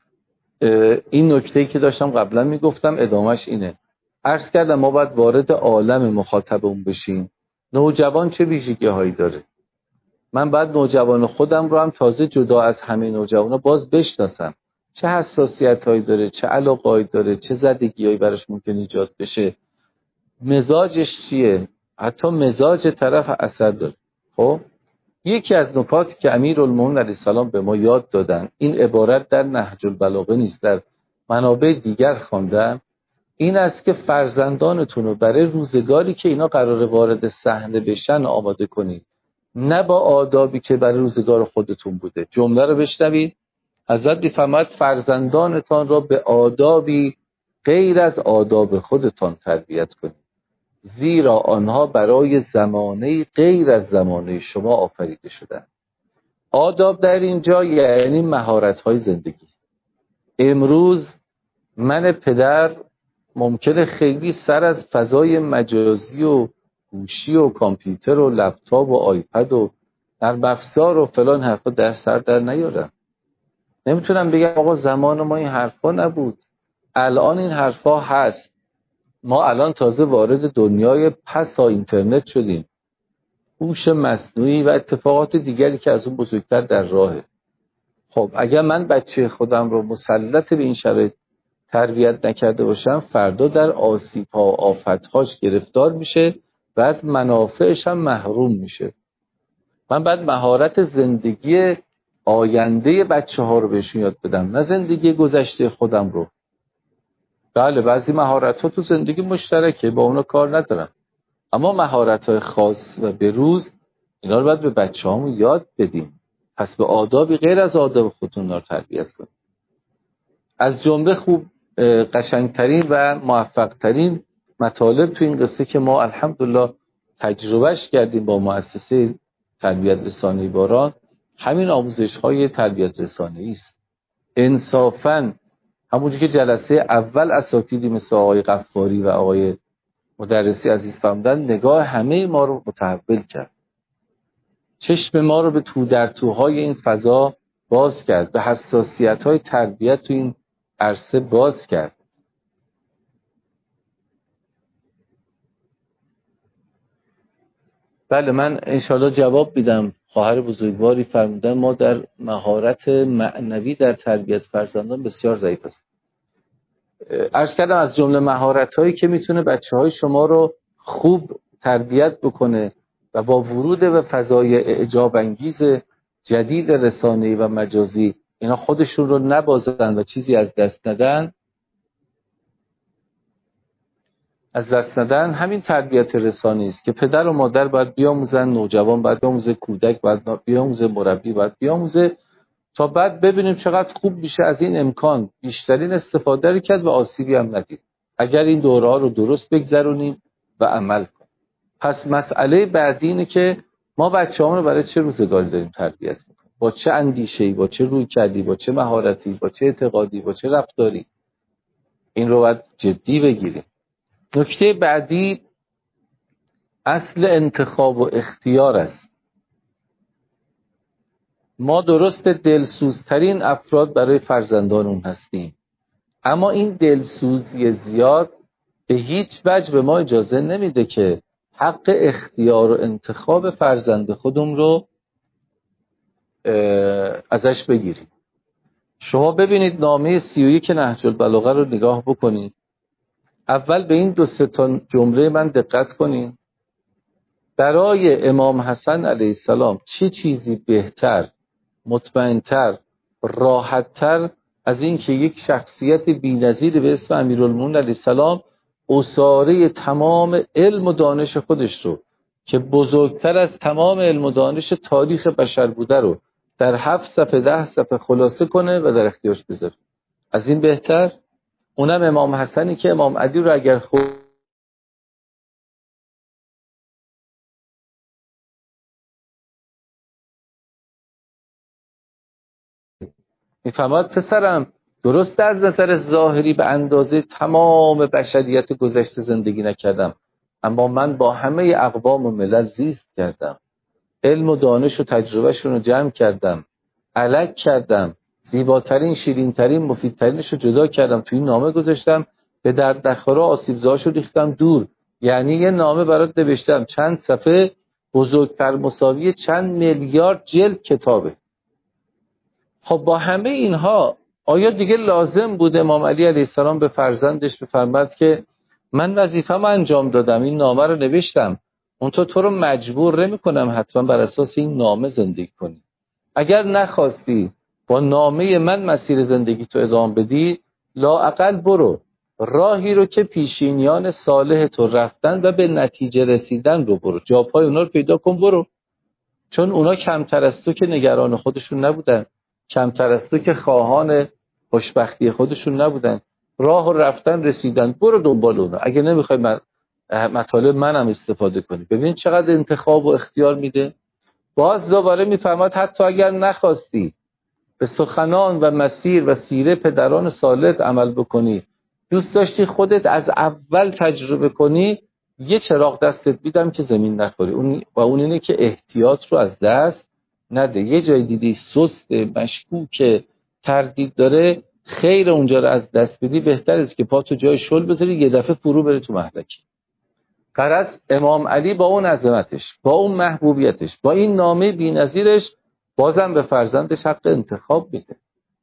این نکته‌ای که داشتم قبلا میگفتم ادامهش اینه. عرض کردم ما باید وارد عالم مخاطب اون بشیم. نوجوان چه ویژگی هایی داره؟ من باید نوجوان خودم رو هم تازه جدا از همه نوجوانا باز بشناسم. چه حساسیت هایی داره، چه علاقه هایی داره، چه زدگی هایی براش ممکن ایجاد بشه، مزاجش چیه، حتی مزاج طرف اثر داره. خب یکی از نکاتی که امیرالمومنین علیه السلام به ما یاد دادن، این عبارت در نهج البلاغه نیست، در منابع دیگر خواندم، این است که فرزندانتون رو برای روزگاری که اینا قراره وارد صحنه بشن آماده کنید، نه با آدابی که برای روزگار خودتون بوده. جمله رو بشنوید. حضرت می‌فرماید فرزندانتان را به آدابی غیر از آداب خودتان تربیت کنید، زیرا آنها برای زمانه غیر از زمانه شما آفریده شدند. آداب در اینجا یعنی مهارت‌های زندگی. امروز من پدر ممکنه خیلی سر از فضای مجازی و گوشی و کامپیوتر و لپتاپ و آیپد و نرم افزار و فلان حرفا در سر در نیارم. نمیتونم بگم آقا زمان ما این حرفا نبود. الان این حرفا هست. ما الان تازه وارد دنیای پسا اینترنت شدیم. هوش مصنوعی و اتفاقات دیگری که از اون بزرگتر در راهه. خب اگر من بچه خودم رو مسلط به این شرایط تربیت نکرده باشم، فردا در آسیب‌ها و آفت‌هاش گرفتار میشه و از منافعش هم محروم میشه. من باید مهارت زندگی آینده بچه‌ها رو بهشون یاد بدم، نه زندگی گذشته خودم رو. بله بعضی مهارت‌ها تو زندگی مشترکه، با اونا کار ندارم، اما مهارت‌های خاص و بروز اینا رو باید به بچه‌هامون یاد بدیم. پس به آدابی غیر از آداب خودتون رو تربیت کنیم. از جمله خوب قشنگترین و موفقترین مطالب تو این قصه که ما الحمدلله تجربهش کردیم با مؤسسه تربیت رسانه‌ای باران، همین آموزش‌های تربیت رسانه‌ای است. انصافاً همونجوری که جلسه اول اساتیدی مثل آقای غفاری و آقای مدرسی عزیز فرمودن، نگاه همه ما رو متحول کرد. چشم ما رو به تو در توهای این فضا باز کرد، به حساسیت‌های تربیت تو این عرصه باز کرد. بله من انشالله جواب میدم. خواهر بزرگواری فرمودن ما در مهارت معنوی در تربیت فرزندان بسیار ضعیف است. عرض کردم از جمله مهارت‌هایی که میتونه بچه‌های شما رو خوب تربیت بکنه و با ورود به فضای اعجاب انگیز جدید رسانه‌ای و مجازی اینا خودشون رو نبازن و چیزی از دست ندن. از دست ندن همین تربیت رسانی است که پدر و مادر باید بیاموزن، نوجوان باید بیاموزه، کودک باید بیاموزه، مربی باید بیاموزه، تا بعد ببینیم چقدر خوب میشه از این امکان بیشترین استفاده رو کرد و آسیبی هم ندید اگر این دوره‌ها رو درست بگذرونیم و عمل کنیم. پس مسئله بعدی اینه که ما بچه‌هامون رو برای چه روزگاری داریم تربیت میکنیم، با چه اندیشه‌ای، با چه رویکردی، با چه مهارتی، با چه اعتقادی، با چه رفتاری. این رو باید جدی بگیریم. نکته بعدی اصل انتخاب و اختیار است. ما درست دلسوزترین افراد برای فرزندانمون هستیم، اما این دلسوزی زیاد به هیچ وجه به ما اجازه نمیده که حق اختیار و انتخاب فرزند خودمون رو ازش بگیریم. شما ببینید نامه سی و یک نهج البلاغه رو نگاه بکنید. اول به این دو سه تا جمله من دقت کنید. برای امام حسن علیه السلام چه چیزی بهتر، مطمئن‌تر، راحت‌تر از این که یک شخصیت بی‌نظیر به اسم امیرالمومنین علیه السلام اساره تمام علم و دانش خودش رو که بزرگتر از تمام علم و دانش تاریخ بشر بوده رو در هفت صفحه ده صفحه خلاصه کنه و در اختیارش بذاره؟ از این بهتر؟ اونم امام حسنی که امام علی رو اگر خود میفهمد پسرم درست در نظر ظاهری به اندازه تمام بشریت گذشته زندگی نکردم، اما من با همه اقوام و ملل زیست کردم، علم و دانش و تجربهشون رو جمع کردم، الگ کردم، زیباترین، شیرینترین، مفیدترینش رو جدا کردم، توی این نامه گذاشتم، به درد نخوره آسیبزاش رو ریختم دور. یعنی یه نامه برات نوشتم چند صفحه، بزرگتر مساوی چند میلیارد جلد کتابه. خب با همه اینها آیا دیگه لازم بود امام علی علیه السلام به فرزندش بفرماد که من وظیفه‌مو انجام دادم، این نامه رو نوشتم، اونطور تو رو مجبور نمی‌کنم حتما بر اساس این نامه زندگی کنی. اگر نخواستی با نامه من مسیر زندگی تو ادامه بدی، لااقل برو راهی رو که پیشینیان صالح تو رفتن و به نتیجه رسیدن رو برو، جاپای اونا رو پیدا کن برو. چون اونا کمتر از تو که نگران خودشون نبودن، کمتر از تو که خواهان خوشبختی خودشون نبودن، راه رفتن رسیدن، برو دنبال اونا. اگه نمیخوای من مطالب منم استفاده کنی. ببین چقدر انتخاب و اختیار میده. باز دوباره میفهمد حتی اگر نخواستی به سخنان و مسیر و سیره پدران صالح عمل بکنی، دوست داشتی خودت از اول تجربه کنی، یه چراغ دستت میدم که زمین نخوری. اون و اون اینه که احتیاط رو از دست نده. یه جای دیدی سست، مشکوک، تردید داره، خیر اونجا رو از دست بدی، بهتر است که پاتو جای شل بذاری یه دفعه فرو بره تو مهلکی. غرض امام علی با اون عظمتش، با اون محبوبیتش، با این نامه بی‌نظیرش بازم به فرزندش حق انتخاب میده.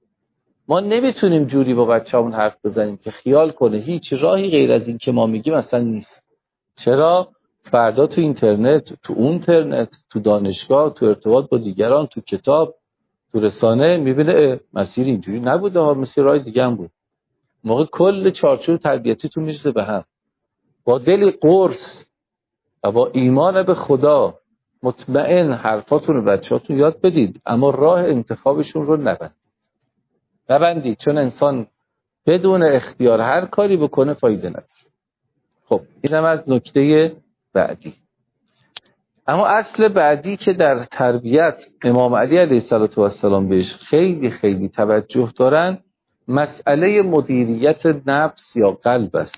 ما نمیتونیم جوری با بچه‌مون حرف بزنیم که خیال کنه هیچ راهی غیر از این که ما میگیم اصلا نیست. چرا؟ فردا تو اینترنت، تو اونترنت، تو دانشگاه، تو ارتباط با دیگران، تو کتاب، تو رسانه میبینه مسیر اینجوری نبوده ها، مسیر راه دیگه هم بود. موقع کل چارچوب تربیتی تو میشه به هم. با دلی قرص و با ایمان به خدا مطمئن حرفاتون رو بچه‌هاتون یاد بدید، اما راه انتخابشون رو نبندید. نبندید چون انسان بدون اختیار هر کاری بکنه فایده نداره. خب اینم از نکته بعدی. اما اصل بعدی که در تربیت امام علی علیه السلام بهش خیلی خیلی توجه دارن، مسئله مدیریت نفس یا قلب است.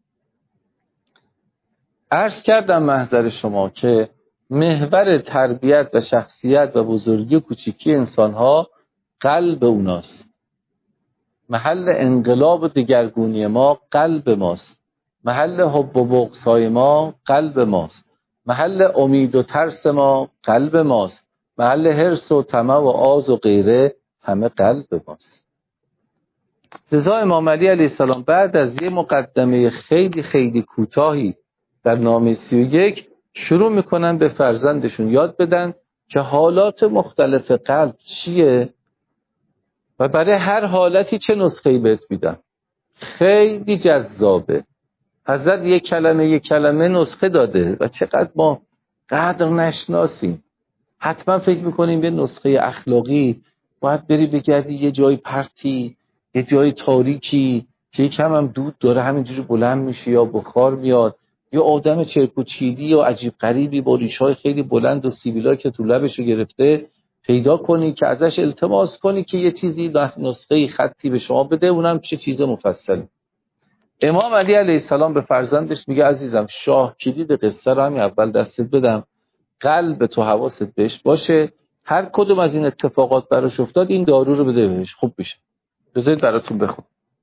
عرض کردم محضر شما که محور تربیت و شخصیت و بزرگی و کوچیکی انسان‌ها قلب اوناست. محل انقلاب و دگرگونی ما قلب ماست. محل حب و بغض‌های ما قلب ماست. محل امید و ترس ما قلب ماست. محل حرص و طمع و آز و غیره همه قلب ماست. لذا امام علی علیه السلام بعد از یه مقدمه خیلی خیلی کوتاهی در نامه سی و یک شروع میکنن به فرزندشون یاد بدن که حالات مختلف قلب چیه و برای هر حالتی چه نسخه‌ای بهت میدن. خیلی جذابه. حضرت یک کلمه یک کلمه نسخه داده و چقدر ما قدر نشناسیم. حتما فکر میکنیم یه نسخه اخلاقی باید بری بگردی یه جای پرتی، یه جای تاریکی که یکم هم دود داره همینجوری بلند میشه یا بخار میاد، یا آدم چرک و چیدی یا عجیب غریبی با ریش‌های خیلی بلند و سیبیلایی که تو لبشو گرفته پیدا کنی که ازش التماس کنی که یه چیزی نسخه خطی به شما بده، اونم چه چیز مفصلی. امام علی علیه السلام به فرزندش میگه عزیزم شاه کلید قصه رو همین اول دستت بدم، قلب تو حواست بهش باشه، هر کدوم از این اتفاقات براش افتاد این دارو رو بده بهش خوب بشه. بذارید براتون بخون.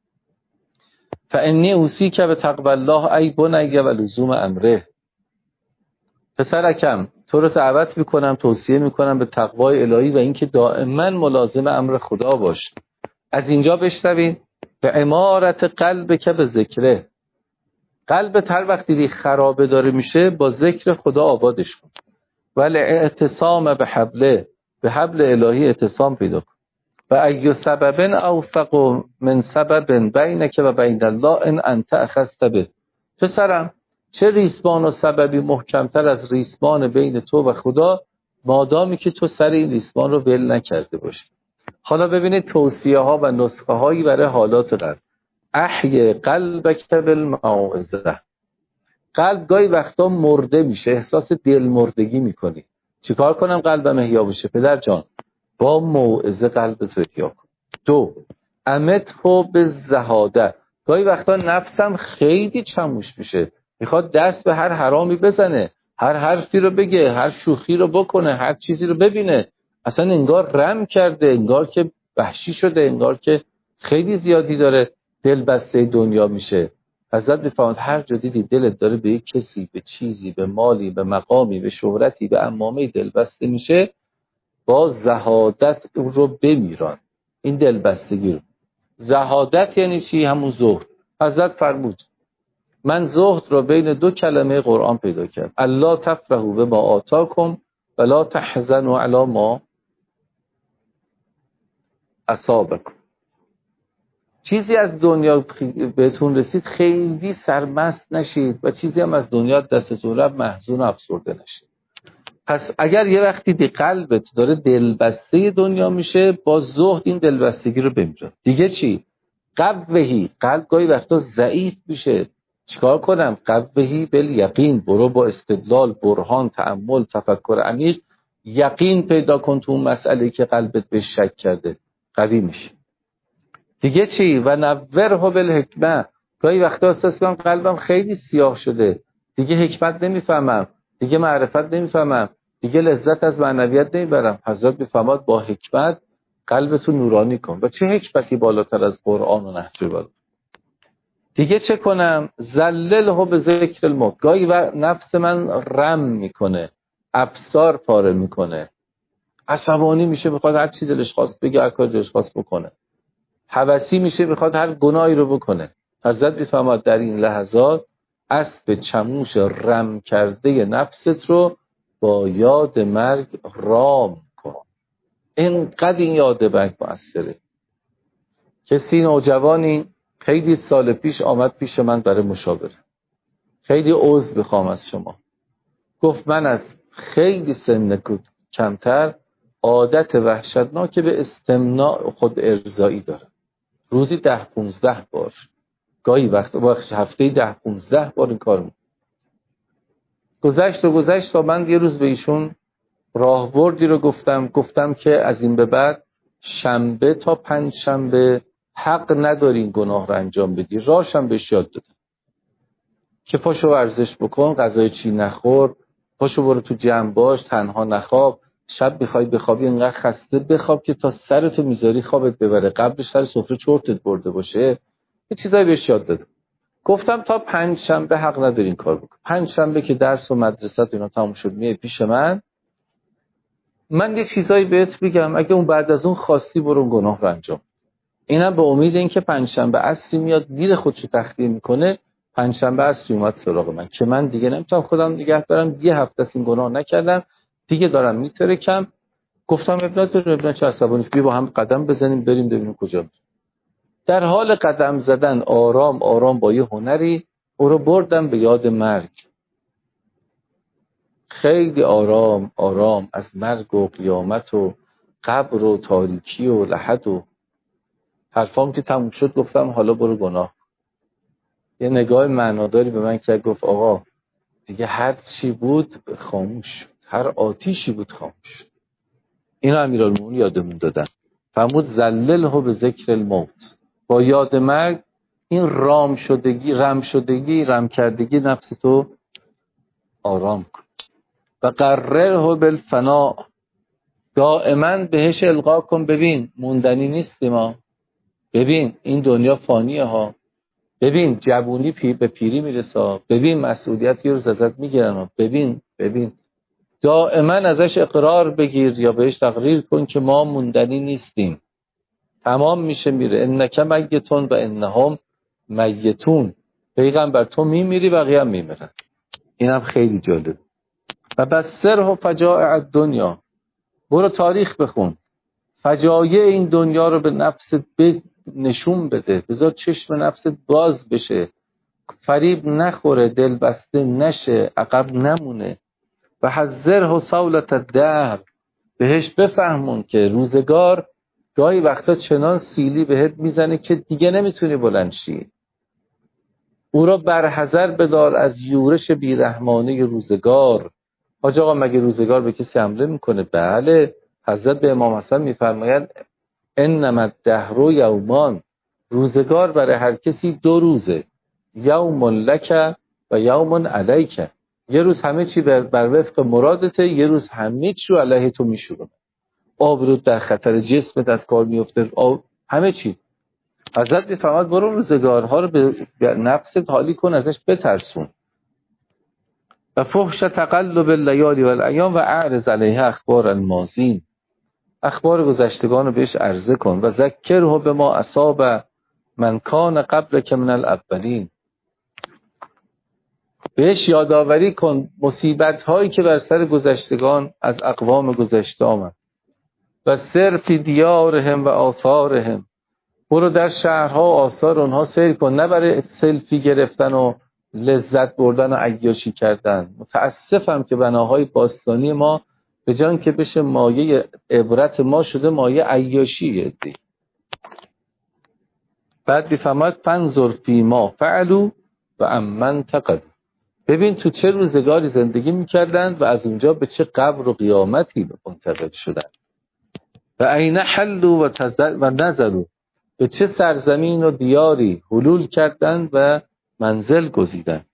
فانی اوصیک بتقوی الله ای بنی و لزوم امره. پسرکم تو رو دعوت میکنم، توصیه میکنم به تقوای الهی و اینکه دائما ملازم امر خدا باش. از اینجا بشنوین به امارت قلب که به ذکره. قلب هر وقتی دی خرابه داره میشه با ذکر خدا آبادش کن. ولی اعتصام به حبله، به حبل الهی اعتصام پیدا کن. و ایو سببن اوفق من سبب بینک و بین الله ان انت اخذت به. پسرم چه ریسمان و سببی محکمتر از ریسمان بین تو و خدا، مادامی که تو سر این ریسمان رو ول نکرده باشی. حالا ببینید توصیه ها و نسخه هایی برای حالات قلب. احی قلبک بالموعظه. قلب گاهی وقتا مرده میشه، احساس دل مردگی میکنی. چیکار کنم قلبم احیا بشه؟ پدر جان با موعظه قلبت احیا کن. دو امته بالزهاده. گاهی وقتا نفسم خیلی چموش میشه، میخواد دست به هر حرامی بزنه، هر حرفی رو بگه، هر شوخی رو بکنه، هر چیزی رو ببینه، اصلا انگار رم کرده، انگار که وحشی شده، انگار که خیلی زیادی داره دل بسته دنیا میشه. حضرت میفرماید هر جا دیدی دلت داره به یک کسی، به چیزی، به مالی، به مقامی، به شهرتی، به عمامه دل بسته میشه، با زهادت رو بمیران. این دل بستگی رو. زهادت یعنی چی؟ همون زهد. حضرت فرمود من زهد رو بین دو کلمه قرآن پیدا کرد. الله تفرحوا بما آتاکم ولا تحزنوا علی ما اصابکم. چیزی از دنیا بهتون رسید خیلی سرمست نشید و چیزی هم از دنیا دستتون رفت محزون و افسرده نشید. پس اگر یه وقتی دی قلبت داره دلبسته دنیا میشه، با زهد این دلبستگی رو بمیره. دیگه چی؟ قوهی. قلب گاهی وقتا ضعیف میشه، چیکار کنم؟ قوهی بل یقین. برو با استدلال، برهان، تأمل، تفکر عمیق یقین پیدا کن تو اون مسئله که قلبت به شک کرده، قوی میشه. دیگه چی؟ و نوره بالحکمه. گاهی وقتا احساس کنم قلبم خیلی سیاه شده، دیگه حکمت نمیفهمم، دیگه معرفت نمیفهمم، دیگه لذت از معنویت نمیبرم. حضرت میفرماد با حکمت قلبتو نورانی کن. و چه حکمتی بالاتر از قرآن و نهج البلاغه؟ دیگه چه کنم؟ ذلله به ذکر الموت. گاهی و نفس من رم میکنه، افسار پاره میکنه، عصبانی میشه، میخواد هر چی دلش خواست بگه، هر کاری دلش خواست بکنه، هوسی میشه، میخواد هر گناهی رو بکنه. حضرت میفرماد در این لحظات اسب چموش رم کرده نفست رو با یاد مرگ رام کن. اینقدر این یاد مرگ مؤثره. کسی نوجوانی خیلی سال پیش آمد پیش من برای مشاوره. خیلی عذر بخوام از شما. گفت من از خیلی سن کمتر عادت وحشتناک به استمناء خود ارضایی دارم. روزی ده پونزده بار، گاهی وقت وقت هفته ده پونزده بار این کار میکنم. گذشت و گذشت و من یه روز به ایشون راهبردی رو گفتم گفتم که از این به بعد شنبه تا پنج شنبه حق نداری این گناه رو انجام بدی. راشم بهش یاد دادم که پاشو ورزش بکن، غذای چی نخور، پاشو برو تو جمع باش، تنها نخواب، شب میخوای بخوابی اینقدر خسته بخواب که تا سرتو میذاری خوابت ببره، قبلش سر سفره چرتت برده باشه. یه چیزایی بهش یاد دادم. گفتم تا پنج شنبه حق نداری این کار بکن. پنج شنبه که درس و مدرسه اینا تموم شد میای پیش من، من یه چیزایی بهت میگم، اگه اون بعد از اون خواستی برو گناه رو انجام. اینم به امید اینکه پنج شنبه عصری میاد دیر خودشو تخلیه میکنه. پنج شنبه عصری اومد سراغ من که من دیگه نمیتونم خودم نگه دارم، یه هفته از این گناه نکردم، دیگه دارم میترکم. گفتم ابن تو ابن چه عصبانی، بیا با هم قدم بزنیم بریم ببینیم کجا. در حال قدم زدن آرام آرام با یه هنری او رو بردن به یاد مرگ. خیلی آرام آرام از مرگ و قیامت و قبر و تاریکی و لحد و حرفام که تموم شد گفتم حالا برو گناه. یه نگاه معناداری به من کرد، گفت آقا دیگه هر چی بود خاموش شد، هر آتیشی بود خاموش شد. اینو امیرالمومنین یادمون دادن. فرمود ذلله به ذکر الموت، با یاد مرگ این رام شدگی رم شدگی رم کردگی نفس تو آرام کن. و قرره بالفناء، دائما بهش القا کن. ببین موندنی نیستی ما، ببین این دنیا فانیه ها، ببین جوونی پی به پیری میرسه، ببین مسئولیت یه روز ازت میگیرن، ببین ببین دائما ازش اقرار بگیر یا بهش تقریر کن که ما موندنی نیستیم، تمام میشه میره. انک میتون و انهم میتون، پیغمبر تو میمیری بقیه هم میمیرن. اینم خیلی جالب. و بسره فجائع الدنیا، برو تاریخ بخون، فجایع این دنیا رو به نفست نشون بده، بذار چشم نفست باز بشه، فریب نخوره، دل بسته نشه، عقب نمونه. و حذره صولة الدهر، بهش بفهمون که روزگار گاهی وقتا چنان سیلی بهت میزنه که دیگه نمیتونی بلند شی. او را برحذر بدار از یورش بیرحمانه روزگار. حاج آقا مگه روزگار به کسی حمله میکنه؟ بله. حضرت به امام حسن میفرمایند انما الدهر یومان، روزگار برای هر کسی دو روزه، یوم لک و یوم علیک. یه روز همه چی بر, بر وفق مرادته، یه روز همه چی رو علیه تو میشورونه. آبرود در خطر، جسمت از کار میفته، همه چی. حضرت میفرماد برو روزگارها رو به نفست حالی کن، ازش بترسون. و فحش تقلب اللیالی و الایام و اعرض علیه اخبار الماضین، اخبار گذشتگان رو بهش عرضه کن. و ذکره به ما اصاب من کان قبل که من الاولین، بهش یادآوری کن مصیبت هایی که بر سر گذشتگان از اقوام گذشته آمد. و سر فی دیارهم و آثارهم، برو در شهرها و آثار اونها سیر کن، نه برای سلفی گرفتن و لذت بردن و عیاشی کردن. متاسفم که بناهای باستانی ما به جان که بشه مایه عبرت ما شده مایه عیاشیه دی. بعد بیفهمد فنظر فی ما فعلوا و امن تقد، ببین تو چه روزگاری زندگی میکردن و از اونجا به چه قبر و قیامتی منتقل شدن. و این حلوا و, و نزلوا، به چه سرزمین و دیاری حلول کردن و منزل گزیدن.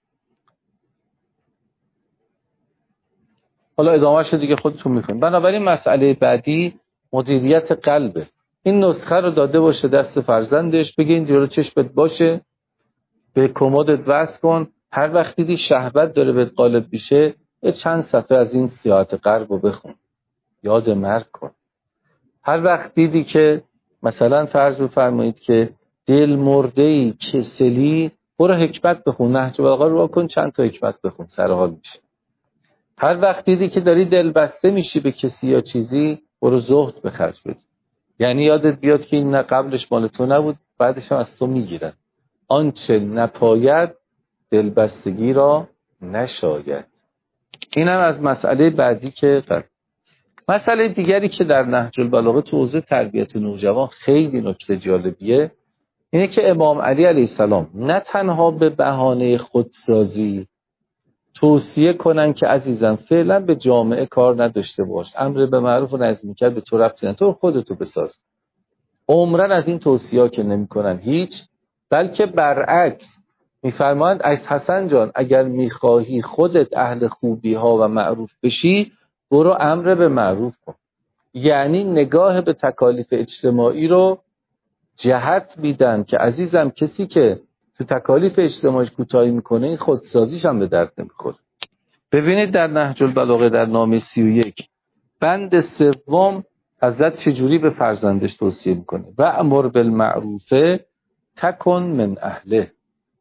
حالا ادامه‌اش دیگه خودتون میخونید. بنابراین مسئله بعدی مدیریت قلبه. این نسخه رو داده باشه دست فرزندش، بگه این جلو چشمت باشه، به کمدت وصل کن، هر وقت دیدی شهوت داره بهت غالب میشه یه چند صفحه از این سیاحت غرب رو بخون، یاد مرگ کن. هر وقت دیدی که مثلا فرض بفرمایید که دل مرده‌ای کسلی، برو حکمت بخون، نهج البلاغه رو کن، چند تا حکمت بخون، سر حال میشه. هر وقت دیدی که داری دل بسته میشی به کسی یا چیزی، برو زهد به خرج بده. یعنی یادت بیاد که این نه قبلش مال تو نبود، بعدش هم از تو میگیرن. آنچه نپاید دلبستگی را نشاید. این هم از مسئله بعدی که قرد. مسئله دیگری که در نهج البلاغه تو حوزه تربیت نوجوان خیلی نکته جالبیه، اینه که امام علی علیه السلام نه تنها به بهانه خودسازی توصیه کنن که عزیزم فعلا به جامعه کار نداشته باش، امر به معروف و نهی از منکر به تو ربطی نداره، تو خودتو بساز. عمرن از این توصیه که نمی‌کنن هیچ، بلکه برعکس میفرمایند از حسن جان اگر میخواهی خودت اهل خوبی ها و معروف بشی، برو امر به معروف کن. یعنی نگاه به تکالیف اجتماعی رو جهت میدن که عزیزم کسی که تو تکالیف اجتماعی کوتاهی میکنه این خودسازیش هم به درد نمیخوره. ببینید در نهج البلاغه در نامه سی و یک بند سوم حضرت چجوری به فرزندش توصیه میکنه؟ و امر بالمعروف تکن من اهله.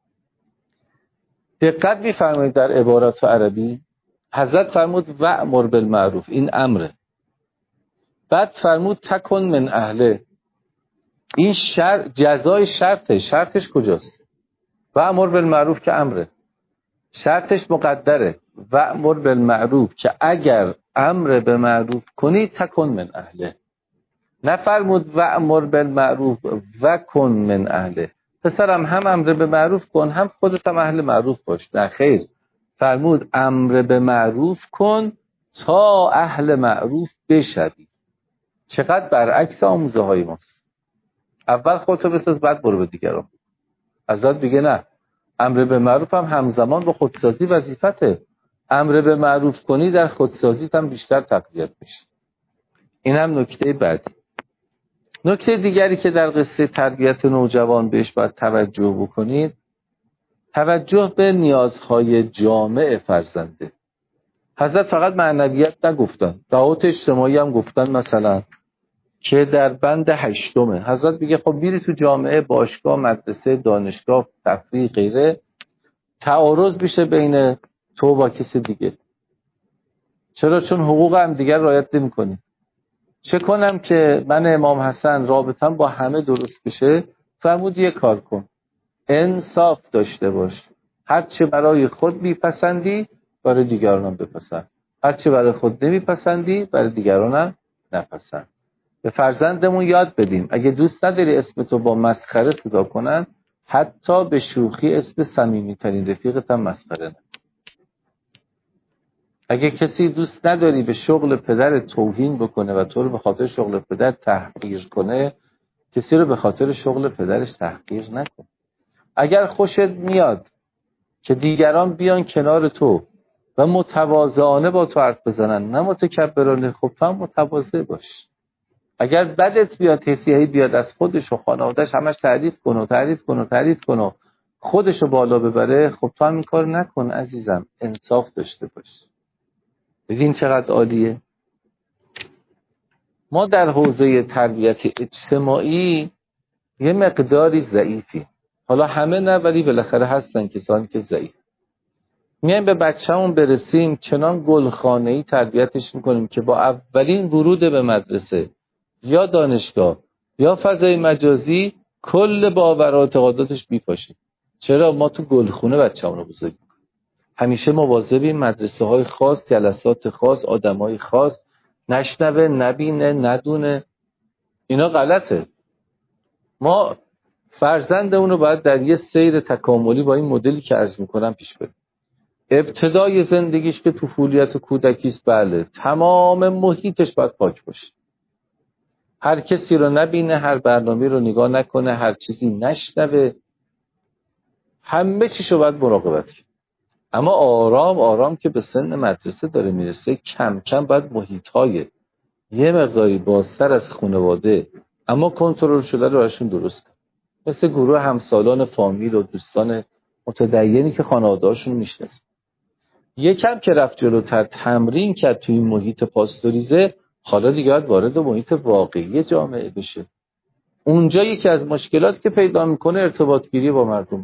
دقت میفرمایید در عبارات عربی حضرت فرمود و امر بالمعروف، این امره، بعد فرمود تکن من اهله، این شر... جزای شرطه. شرطش کجاست؟ وأمر بالمعروف که امره، شرطش مقدره. وأمر بالمعروف که اگر امر به معروف کنی تکن من اهله، نفرمود وأمر بالمعروف و کن من اهله. پسرم هم امر به معروف کن هم خودت هم اهل معروف باش. نه خیر، فرمود امر به معروف کن تا اهل معروف بشوی. چقدر برعکس آموزه های ماست. اول خودتو بساز بعد برو به دیگران. ازت بگه نه، امر به معروف هم همزمان با خودسازی وظیفته. امر به معروف کنی در خودسازی هم بیشتر تقویت میشه. این هم نکته بعدی. نکته دیگری که در قصه تربیت نوجوان بهش باید توجه بکنید، توجه به نیازهای جامع فرزنده. حضرت فقط معنویت نگفتن، روابط اجتماعی هم گفتن. مثلا که در بند هشتمه حضرت میگه خب میری تو جامعه، باشگاه، مدرسه، دانشگاه، تفریح، غیره، تعارض میشه بین تو با کسی دیگه. چرا؟ چون حقوق هم دیگر رعایت نمی‌کنی. چه کنم که من امام حسن رابطم با همه درست بشه؟ فرمود یه کار کن، انصاف داشته باش. هر چه برای خود میپسندی برای دیگران هم بپسند، هر چه برای خود نمیپسندی برای دیگران هم نپسند. به فرزندمون یاد بدیم اگه دوست نداری اسم تو با مسخره صدا کنن، حتی به شوخی اسم صمیمی‌ترین رفیقت هم مسخره نه. اگه کسی دوست نداری به شغل پدر توهین بکنه و تو رو به خاطر شغل پدر تحقیر کنه، کسی رو به خاطر شغل پدرش تحقیر نکن. اگر خوشت میاد که دیگران بیان کنار تو و متواضعانه با تو حرف بزنن نه متکبرانه، خب تو هم متواضع باش. اگر بدت بیاد، حسیهی بیاد از خودش و خانواده‌اش همش تعریف کنه و تعریف کنه و تعریف کنه و خودشو بالا ببره، خب تو هم این کار نکن عزیزم. انصاف داشته باش. ببین چقدر عالیه. ما در حوزه تربیت اجتماعی یه مقداری ضعیفی. حالا همه نه، ولی بالاخره هستن کسانی که ضعیف. میایم به بچه‌مون برسیم چنان گلخانه‌ای تربیتش میکنیم که با اولین ورود به مدرسه یا دانشگاه یا فضای مجازی کل باور و اعتقاداتش میپاشه. چرا؟ ما تو گلخونه بچه‌مون رو بزرگ میکنیم. همیشه مواظبیم مدرسه‌های خاص، جلسات خاص، آدمای خاص نشنوه، نبینه، ندونه. اینا غلطه. ما فرزندمون رو باید در یه سیر تکاملی با این مدلی که عرض میکنم پیش بریم. ابتدای زندگیش که طفولیت و کودکیست، بله، تمام محیطش باید پاک باشه. هر کسی رو نبینه، هر برنامه رو نگاه نکنه، هر چیزی نشنوه، همه چیشو باید مراقبت کنه. اما آرام آرام که به سن مدرسه داره میرسه، کم کم باید محیط‌های یه مقداری بازتر از خانواده اما کنترل شده رو براشون درست کنه. مثل گروه همسالان، فامیل و دوستان متدینی که خانواده‌هاشون میشناسن. یکم که رفت جلوتر، تمرین کرد توی این محیط پاستوریزه، حالا دیگه باید وارد محیط واقعی جامعه بشه. اونجا یکی از مشکلات که پیدا میکنه ارتباط گیری با مردم.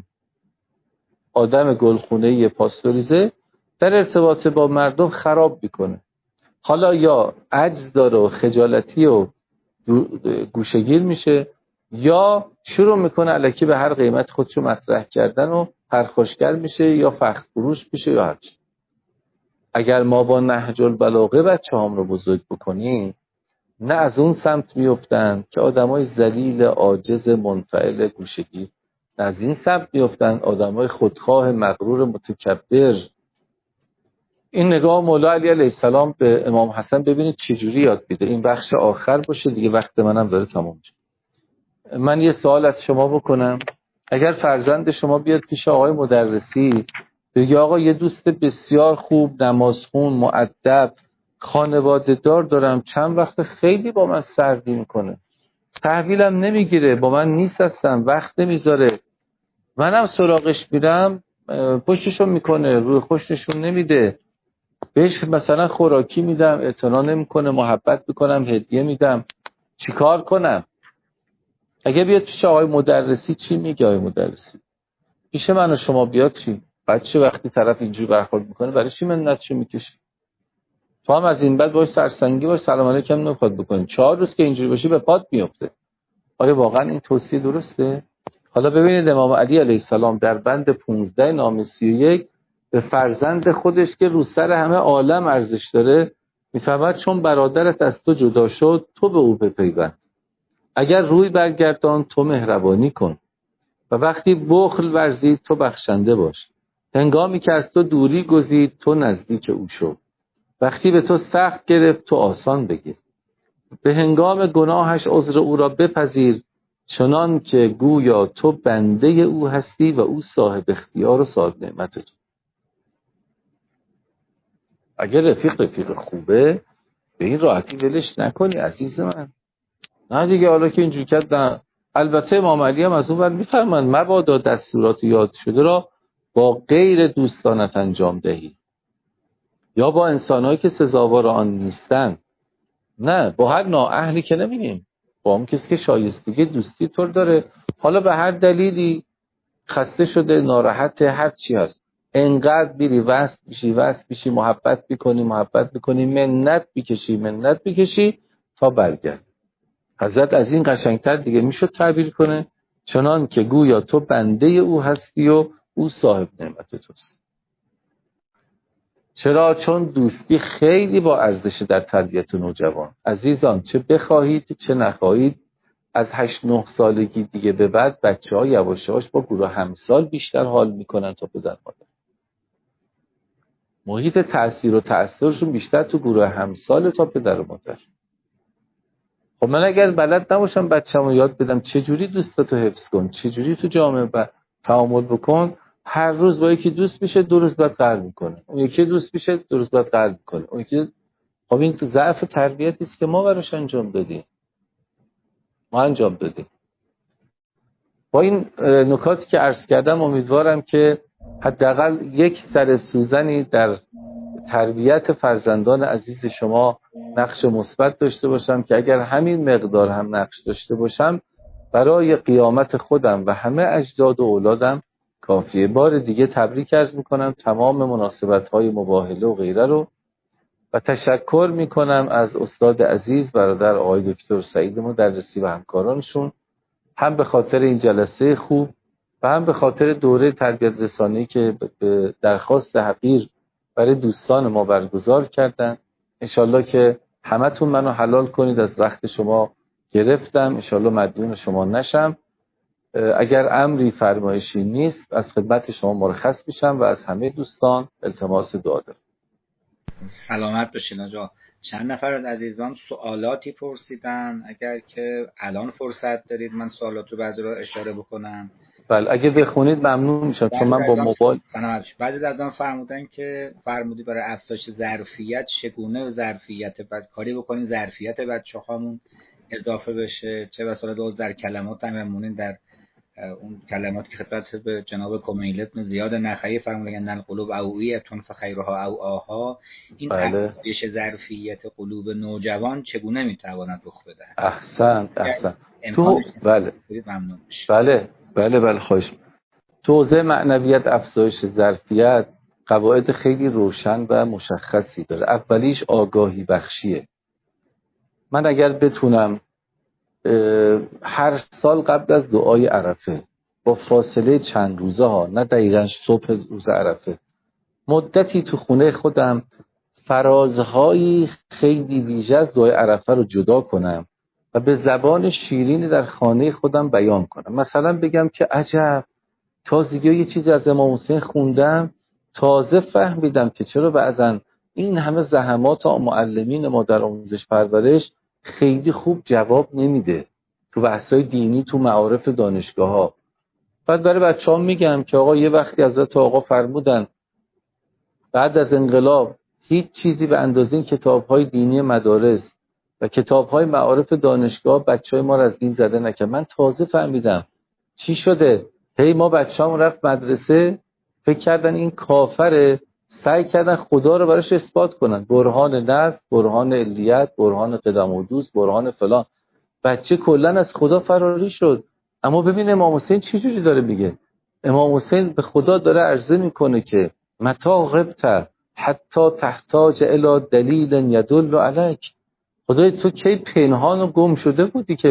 آدم گلخونه‌ای پاستوریزه در ارتباط با مردم خراب میکنه. حالا یا عجز داره و خجالتی و گوشه‌گیر میشه، یا شروع میکنه الکی به هر قیمت خودشو مطرح کردن و پرخاشگر میشه، یا فخر فروش میشه، یا هرچی. اگر ما با نهج البلاغه بچه هم رو بزرگ بکنیم، نه از اون سمت میفتن که آدمای ذلیل، عاجز، منفعل، گوشه‌گیر، نه از این سمت میفتن آدمای خودخواه، مغرور، متکبر. این نگاه مولا علی علیه السلام به امام حسن ببینید چجوری یاد میده. این بخش آخر باشه دیگه، وقت منم داره تمام میشه. من یه سوال از شما بکنم. اگر فرزند شما بیاد پیش آقای مدرسی بگه آقا یه دوست بسیار خوب، نمازخون، مؤدب، خانواده دار دارم، چند وقت خیلی با من سردی میکنه، تحویلم نمیگیره، با من نیست هستم، وقت نمیذاره، منم سراغش میرم پشتشو میکنه، روی خوش نشون نمیده، بهش مثلا خوراکی میدم اعتنا نمیکنه، محبت میکنم، هدیه میدم، چیکار کنم؟ اگه بیاد پیش آقای مدرسی چی میگه آقای مدرسی؟ پیش من و شما بیاد چی؟ بچه وقتی طرف اینجوری برخورد میکنه برای چی منتشو میکشی؟ تو هم از این بعد باش سرسنگی باش، سلام علیکم نمیخواد بکنی، چهار روز که اینجوری باشی به پات میفته. آیا واقعا این توصیه درسته؟ حالا ببینید امام علی علیه السلام در بند پانزده نام سی و یک به فرزند خودش که رو سر همه عالم ارزش داره میفهمد چون برادرت از تو جدا شد تو به او بپیوند، اگر روی برگردان تو مهربانی کن و وقتی بخل ورزید تو بخشنده باش، هنگامی که از تو دوری گزید تو نزدیک او شو، وقتی به تو سخت گرفت تو آسان بگیر، به هنگام گناهش عذر او را بپذیر، چنان که گویا تو بنده او هستی و او صاحب اختیار و صاحب نعمت تو. اگر رفیق رفیق خوبه به این راحتی ولش نکنی عزیز من. نه دیگه حالا که اینجوری کرد نه. البته امام علی هم از اون ور میفرمایند مبادا دستورات یاد شده را با غیر دوستانت انجام دهی یا با انسانهایی که سزاوار آن نیستن. نه، با هر نااهلی که نمیگیم، با اون کسی که شایستگی دوستی طور داره، حالا به هر دلیلی خسته شده، ناراحت، هر چی هست، انقدر بیری وصل بیشی وصل بیشی محبت بیکنی محبت بیکنی منت بیکشی منت بیکشی تا برگرد. حضرت از این قشنگتر دیگه میشد تعبیر کنه، چنان که گویا تو بنده او هستی و او صاحب نعمت توست. چرا؟ چون دوستی خیلی با ارزش در تربیت نوجوان. عزیزان چه بخواهید چه نخواهید از هشت نه سالگی دیگه به بعد بچه ها یواش یواش با گروه همسال بیشتر حال میکنن تا پدر مادر. محیط تأثیر و تأثیرشون بیشتر تو گروه همسال تا پدر و مادر. خب من اگر بلد نباشم بچه‌مو یاد بدم چجوری دوستاتو حفظ کن، چجوری تو جامعه تعامل بکن، هر روز با یکی دوست میشه دو روز بعد قهر میکنه، اون یکی دوست میشه دو روز بعد قهر میکنه، اون یکی. خب این ضعف تربیتی است که ما براش انجام دادیم. ما انجام دادیم. با این نکاتی که عرض کردم امیدوارم که حداقل یک سر سوزنی در تربیت فرزندان عزیز شما نقش مثبت داشته باشم که اگر همین مقدار هم نقش داشته باشم برای قیامت خودم و همه اجداد و اولادم کافیه. بار دیگه تبریک عرض میکنم تمام مناسبت‌های مباهله و غیره رو و تشکر میکنم از استاد عزیز برادر آقای دکتر سعید مدرسی و همکارانشون، هم به خاطر این جلسه خوب و هم به خاطر دوره تربیت رسانه‌ای که به درخواست حقیر برای دوستان ما برگزار کردن. انشالله که همتون منو حلال کنید، از وقت شما گرفتم، انشالله مدیون شما نشم. اگر امری فرمایشی نیست از خدمت شما مرخص میشم و از همه دوستان التماس دعا دارم. سلامت باشین آقا. چند نفر از عزیزان سوالاتی پرسیدن، اگر که الان فرصت دارید من سوالات رو بعضی رو اشاره بکنم. بله اگه بخونید ممنون میشم چون من با موبایل. بعضی از آن فرمودن که فرمودی برای افزایش ظرفیت چگونه ظرفیت بعد کاری بکنین ظرفیت بچه‌هامون اضافه بشه، چه بساله دوز در کلمات هم مونین در اون کلمات که خدمت به جناب کمیل ابن زیاد نخعی فرمودن ان القلوب اوعیه فخیرها اوعاها. این افزایش بله. ظرفیت قلوب نوجوان چگونه میتواند رخ بده؟ احسن احسن تو بله ممنون میشه. بله بله بله خواهش. تو حوزه معنویت افزایش ظرفیت قواعد خیلی روشن و مشخصی داره. اولیش آگاهی بخشیه. من اگر بتونم هر سال قبل از دعای عرفه با فاصله چند روزه ها، نه دقیقاً صبح روز عرفه، مدتی تو خونه خودم فرازهایی خیلی ویژه از دعای عرفه رو جدا کنم و به زبان شیرینی در خانه خودم بیان کنم. مثلا بگم که عجب تازگی یه چیزی از امام حسین خوندم، تازه فهمیدم که چرا بعضن این همه زحمات معلمین ما در آموزش پرورش خیلی خوب جواب نمیده تو بحثای دینی تو معارف دانشگاه ها. بعد برای بچه ها میگم که آقا یه وقتی حضرت آقا فرمودن بعد از انقلاب هیچ چیزی به اندازه این کتاب‌های دینی مدارس و کتاب‌های معارف دانشگاه بچه‌های ما رو از دین زده نکرد. من تازه فهمیدم چی شده. هی ما بچه‌هامون رفت مدرسه فکر کردن این کافره، سعی کردن خدا رو براش اثبات کنن، برهان نصب، برهان علیت، برهان قدم و دوست، برهان فلان. بچه کلا از خدا فراری شد. اما ببین امام حسین چی جوری داره میگه. امام حسین به خدا داره عرضه میکنه که متا غبت حتی تحتاج الی دلیل یدل علیک. خدای تو کی پنهان و گم شده بودی که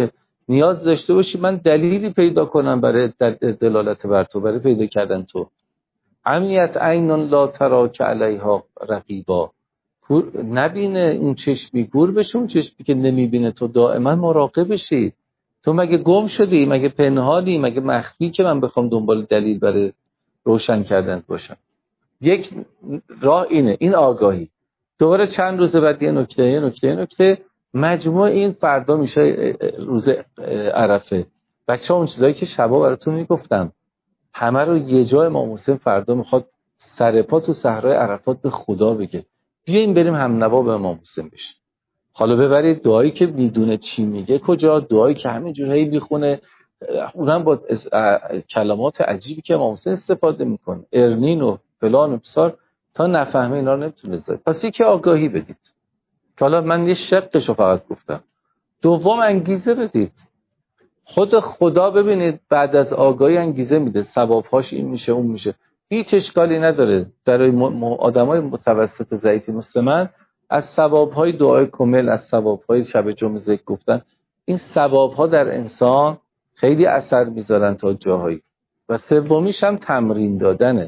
نیاز داشته باشی من دلیلی پیدا کنم برای دلالت بر تو، برای پیدا کردن تو. عمیت عین لا ترا که علیها رقیبا، نبینه اون چشمی، گور بشه اون چشمی که نمیبینه. تو دائما مراقبشی. تو مگه گم شدی؟ مگه پنهانی؟ مگه مخفی که من بخوام دنبال دلیل برای روشن کردن باشم؟ یک راه اینه، این آگاهی. دوباره چند روز بعد یه نکته یه نکته یه نکته مجموع این فردا میشه روز عرفه. بچه ها اون چیزایی که شبا براتون میگفتم همه رو یه جای امام حسین فردا میخواد سر پا تو صحرای عرفات به خدا بگه. بیایم بریم هم نوا به امام حسین بشیم. حالا ببرید دعایی که میدونه چی میگه کجا، دعایی که همینجور هی میخونه، اونم با کلمات عجیبی که امام حسین استفاده میکنه، ارنین و فلان و بسار، تا نفهمه اینا رو نمیتونه زد. پس یکی آگاهی بدید. حالا من یه شقشو فقط گفتم. دوم انگیزه بدید. خود خدا ببینید بعد از آگاهی انگیزه میده، ثوابهاش این میشه اون میشه. هیچ اشکالی نداره برای آدمای متوسط ضعیفی مثل من از ثوابهای دعای کامل، از ثوابهای شب جمعه ذکر گفتن. این ثوابها در انسان خیلی اثر میذارن تا جاهایی. و سومیش هم تمرین دادنه.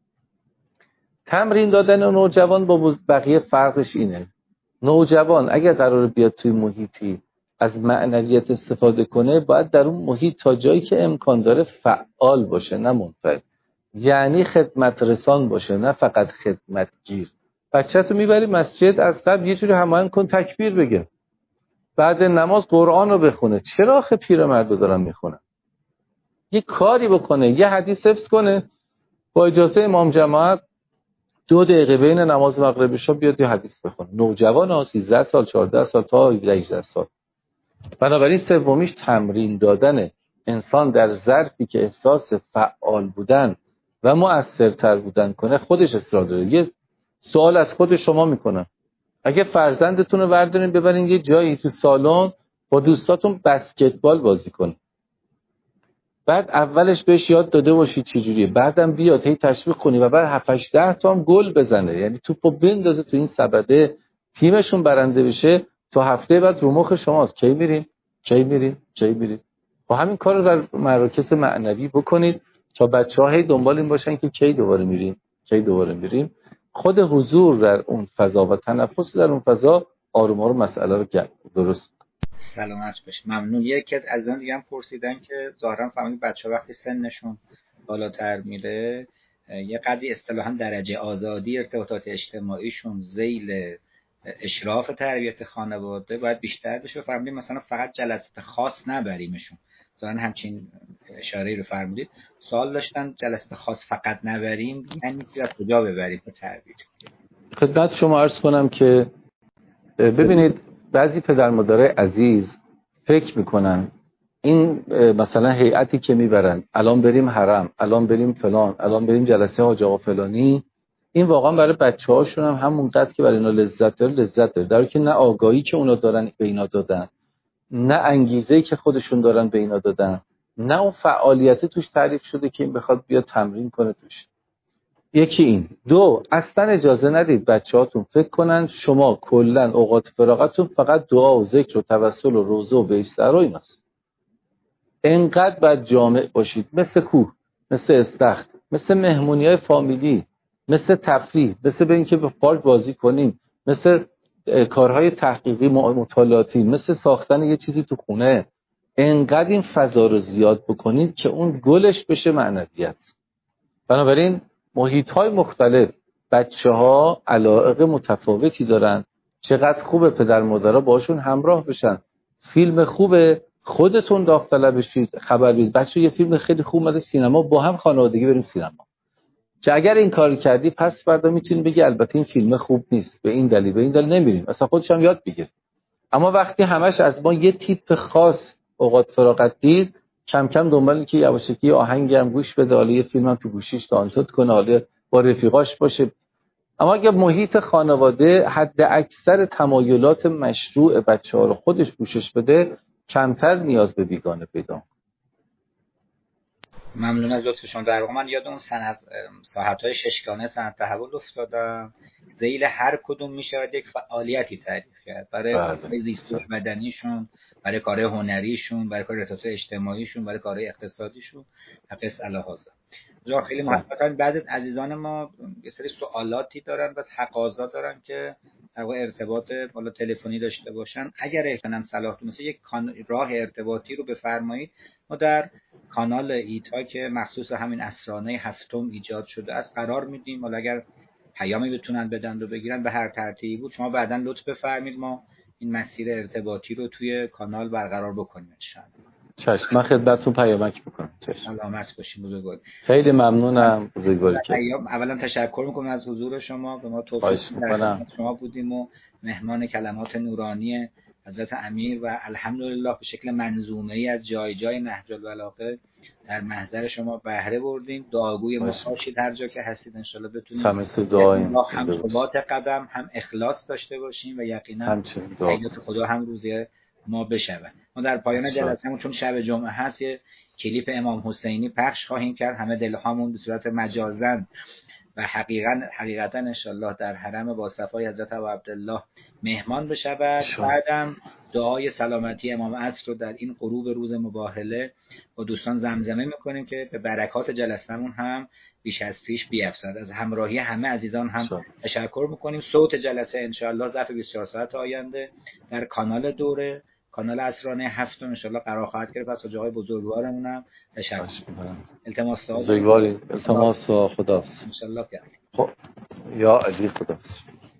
تمرین دادن نوجوان با بقیه فرقش اینه، نوجوان اگر قرار بیاد توی محیطی از معنویت استفاده کنه باید در اون محیط تا جایی که امکان داره فعال باشه، نه منفعل. یعنی خدمت رسان باشه، نه فقط خدمتگیر. بچه‌تو میبری مسجد، از قبل یه جوری هماهنگ کن تکبیر بگه، بعد نماز قرآن رو بخونه. چرا آخه پیرمردو دارن میخونن؟ یه کاری بکنه، یه حدیث حفظ کنه، با اجازه امام جماعت دو دقیقه بین نماز مغرب و عشا بیاد یه حدیث بخونه. نوجوان ها سیزده سال چهارده سال تا هجده سال. بنابراین سومیش تمرین دادن انسان در ظرفی که احساس فعال بودن و مؤثرتر بودن کنه خودش اصرار داره. یه سوال از خود شما میکنم، اگه فرزندتون رو بردارین ببرین یه جایی تو سالن با دوستاتون بسکتبال بازی کنه، بعد اولش بهش یاد داده باشید چجوریه، بعدم بیاد هی تشویق کنی و بعد هفت هشت ده تا هم گل بزنه، یعنی توپو بندازه تو این سبده، تیمشون برنده بشه، تا هفته بعد رو مخ شماست کی میرین کی میرین کی میرین. با همین کار رو در مراکز معنوی بکنید تا بچه‌ها هی دنبال این باشن که کی دوباره میریم کی دوباره میریم. خود حضور در اون فضا و تنفس در اون فضا آروم آروم مسئله رو درست. سلامت باشه. ممنون. یکی از عزیزان دیگه هم پرسیدن که ظاهرا فهمیدن بچه‌ها وقتی سنشون بالاتر میره یه قدری اصطلاحاً درجه آزادی ارتباطات اجتماعیشون ذیل اشراف تربیت خانواده باید بیشتر بشه. فهمیدیم مثلا فقط جلسات خاص نبریمشون. ظاهرا همچین اشاره‌ای رو فرمودید. سوال داشتن جلسات خاص فقط نبریم یعنی چی، از کجا ببریم تو تربیت؟ خدمت شما عرض کنم که ببینید بعضی پدر مادرای عزیز فکر میکنن این مثلا هیئتی که میبرن الان بریم حرم، الان بریم فلان، الان بریم جلسه حاج آقا فلانی، این واقعا برای بچه‌هاشون هم همونقدر که برای اینا لذت داره لذت داره، در حالی که نه آگاهی که اونا دارن به اینا دادن، نه انگیزه‌ای که خودشون دارن به اینا دادن، نه اون فعالیتی توش تعریف شده که این بخواد بیاد تمرین کنه توش. یکی این. دو، اصلا اجازه ندید بچه‌هاتون فکر کنن شما کلا اوقات فراغتون فقط دعا و ذکر و توسل و روزه و بیستر و ایناست. انقدر باید جامع باشید، مثل کوه، مثل استخر، مثل مهمونی‌های فامیلی، مثل تفریح، مثل به اینکه به پارک بازی کنیم، مثل کارهای تحقیقی مطالعاتی، مثل ساختن یه چیزی تو خونه. انقدر این فضا رو زیاد بکنید که اون گلش بشه معنویت. بنابراین محیط‌های مختلف بچه‌ها علایق متفاوتی دارن. چقدر خوبه پدر مادرها باشون همراه بشن. فیلم خوبه خودتون داوطلب بشید، خبر بدید بچه یه فیلم خیلی خوب اومده سینما، با هم خانوادگی بریم سینما. چه اگر این کار کردی پس فردا میتونی بگی البته این فیلم خوب نیست به این دلیل به این دلیل نمیریم، اصلا خودش هم یاد بگیر. اما وقتی همش از ما یه تیپ خاص اوقات فراغت دید، کم کم دنبال که یواشکی آهنگی هم گوش بده، حالا یه فیلم هم تو گوشیش دانلود کنه، حالا با رفیقاش باشه. اما اگه محیط خانواده حد اکثر تمایلات مشروع بچه‌ها رو خودش پوشش بده، کمتر نیاز به بیگانه پیدا. ممنون از لطفشون. در واقع من یاد اون سند ساعت‌های ششگانه سند تحول افتادم. ذیل هر کدوم میشه یک فعالیتی تعریف کرد برای کارهای زیستی بدنیشون، برای کارهای هنریشون، برای کارهای ارتباط اجتماعیشون، برای کارهای اقتصادیشون و قص الهازا. بسیار خیلی محبتاً بعضی از عزیزان ما یه سری سوالاتی دارن و تقاضا دارن که در واقع ارتباط بالا تلفنی داشته باشن. اگر احتمالاً صلاح دونسته یک راه ارتباطی رو بفرمایید. ما در کانال ایتا که مخصوص همین اسرانه هفتم ایجاد شده است قرار میدیم. حالا اگر پیامی بتونن بدن و بگیرن به هر ترتیبی بود، شما بعداً لطف بفرمایید ما این مسیر ارتباطی رو توی کانال برقرار بکنیم ان شاء الله. چشم، من خدمتتون پیامک میکنم. چشم. سلامت باشین بزرگوار. خیلی ممنونم بزرگواری که اولا تشکر میکنم از حضور شما، به ما توفیق میکنم. شما بودیم و مهمان کلمات نورانی حضرت امیر و الحمدلله به شکل منظومه ای از جای جای نهج البلاغه در محضر شما بهره بردیم. دعاگوی ما باشید هر جا که هستید، ان شاء الله بتونیم هم ثبات قدم هم اخلاص داشته باشیم و یقینا حیات خدا هم روزی ما بشود. ما در پایان جلسه‌مون چون شب جمعه هست یه کلیپ امام حسینی پخش خواهیم کرد، همه دلهامون به صورت مجازاً و حقیقتا حقیقتا ان شاء الله در حرم با صفای حضرت ابو عبدالله مهمان بشود. بعدم دعای سلامتی امام عصر رو در این غروب روز مباهله با دوستان زمزمه میکنیم که به برکات جلسه‌مون هم بیش از پیش بیفزاید. از همراهی همه عزیزان هم شا. تشکر میکنیم. صوت جلسه ان شاء الله ظرف بیست و چهار ساعت آینده در کانال دوره، کانال اسرانه هفتم ان شاء الله قرار خواهد گرفت. از جای بزرگوارمون هم تشکر می‌کنم. التماس دعا بزرگواری، التماس خداحافظ ان شاء الله. خب یا علی خداحافظ.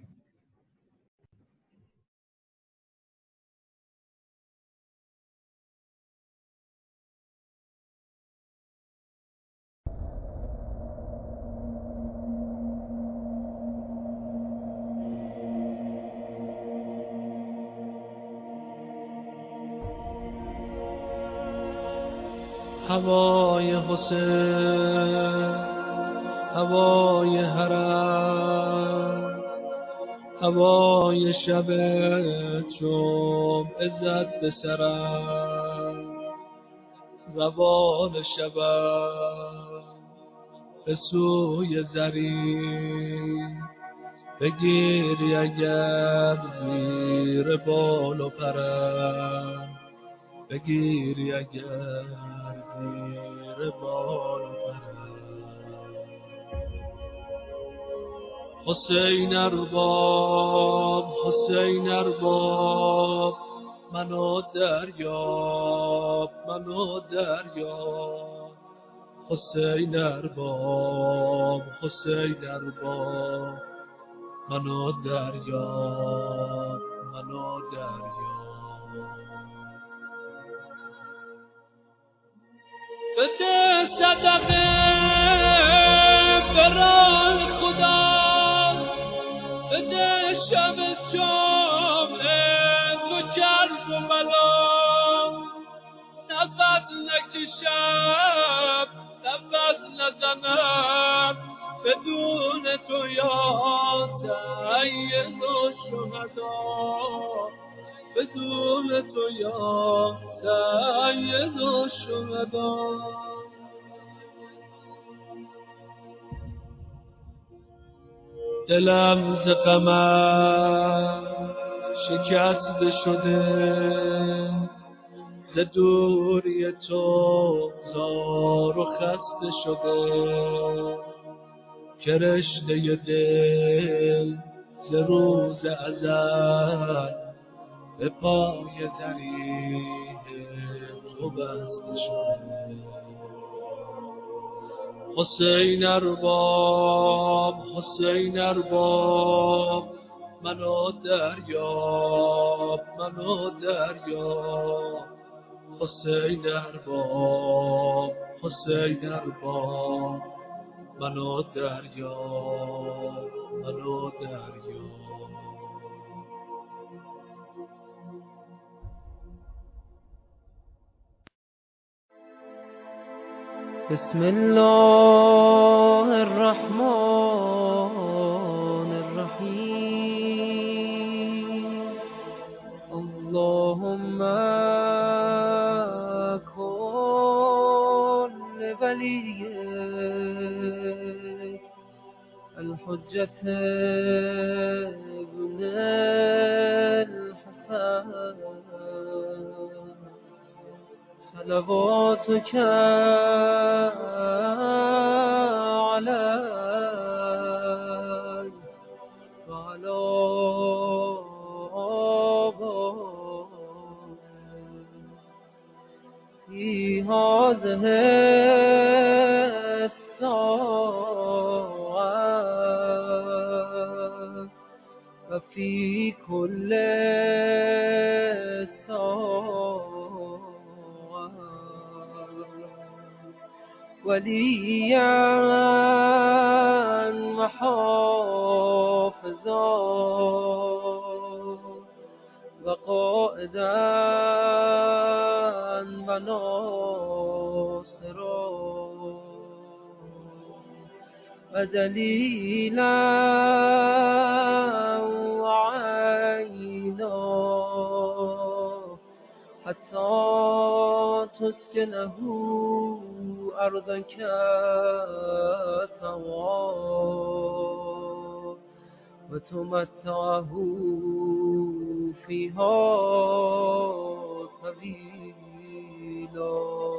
هوای حسین، هوای حرم، هوای شب جمعه زد به سرم، روان شبم به سوی زرین، بگیری اگر زیر بال و پرم، بگیری اگر زیر بال و پرم. حسین ارباب، حسین ارباب، منو دریاب، منو دریاب. حسین ارباب، حسین ارباب، منو دریاب، منو دریاب. بده صدقه به راه خدا، بده شب جمعه تو کرب و بلا، نفت نکشم نفت نزنم بدون تو یا سید الشهدا، بدون تو یا سید الشهدا. دلم ز غمت شکسته شده، ز دوری تو زار و خسته شده، که رشته دل ز روز ازل به پای زریح تو بسته شده. حسین ارباب، حسین ارباب، منو دریاب، منو دریاب. حسین ارباب، حسین ارباب، منو دریاب، منو دریاب. بسم الله الرحمن الرحیم. اللهم كن ولي الحجة ابن الحسن صلواتك عليه وعلى آبائه في هذه الساعة وفي كل ساعة وليا وحافظا وقائدا وناصرا ودليلا وعينا حتى تسكنه أرضك طوعا وتمتعه فيها طويلا.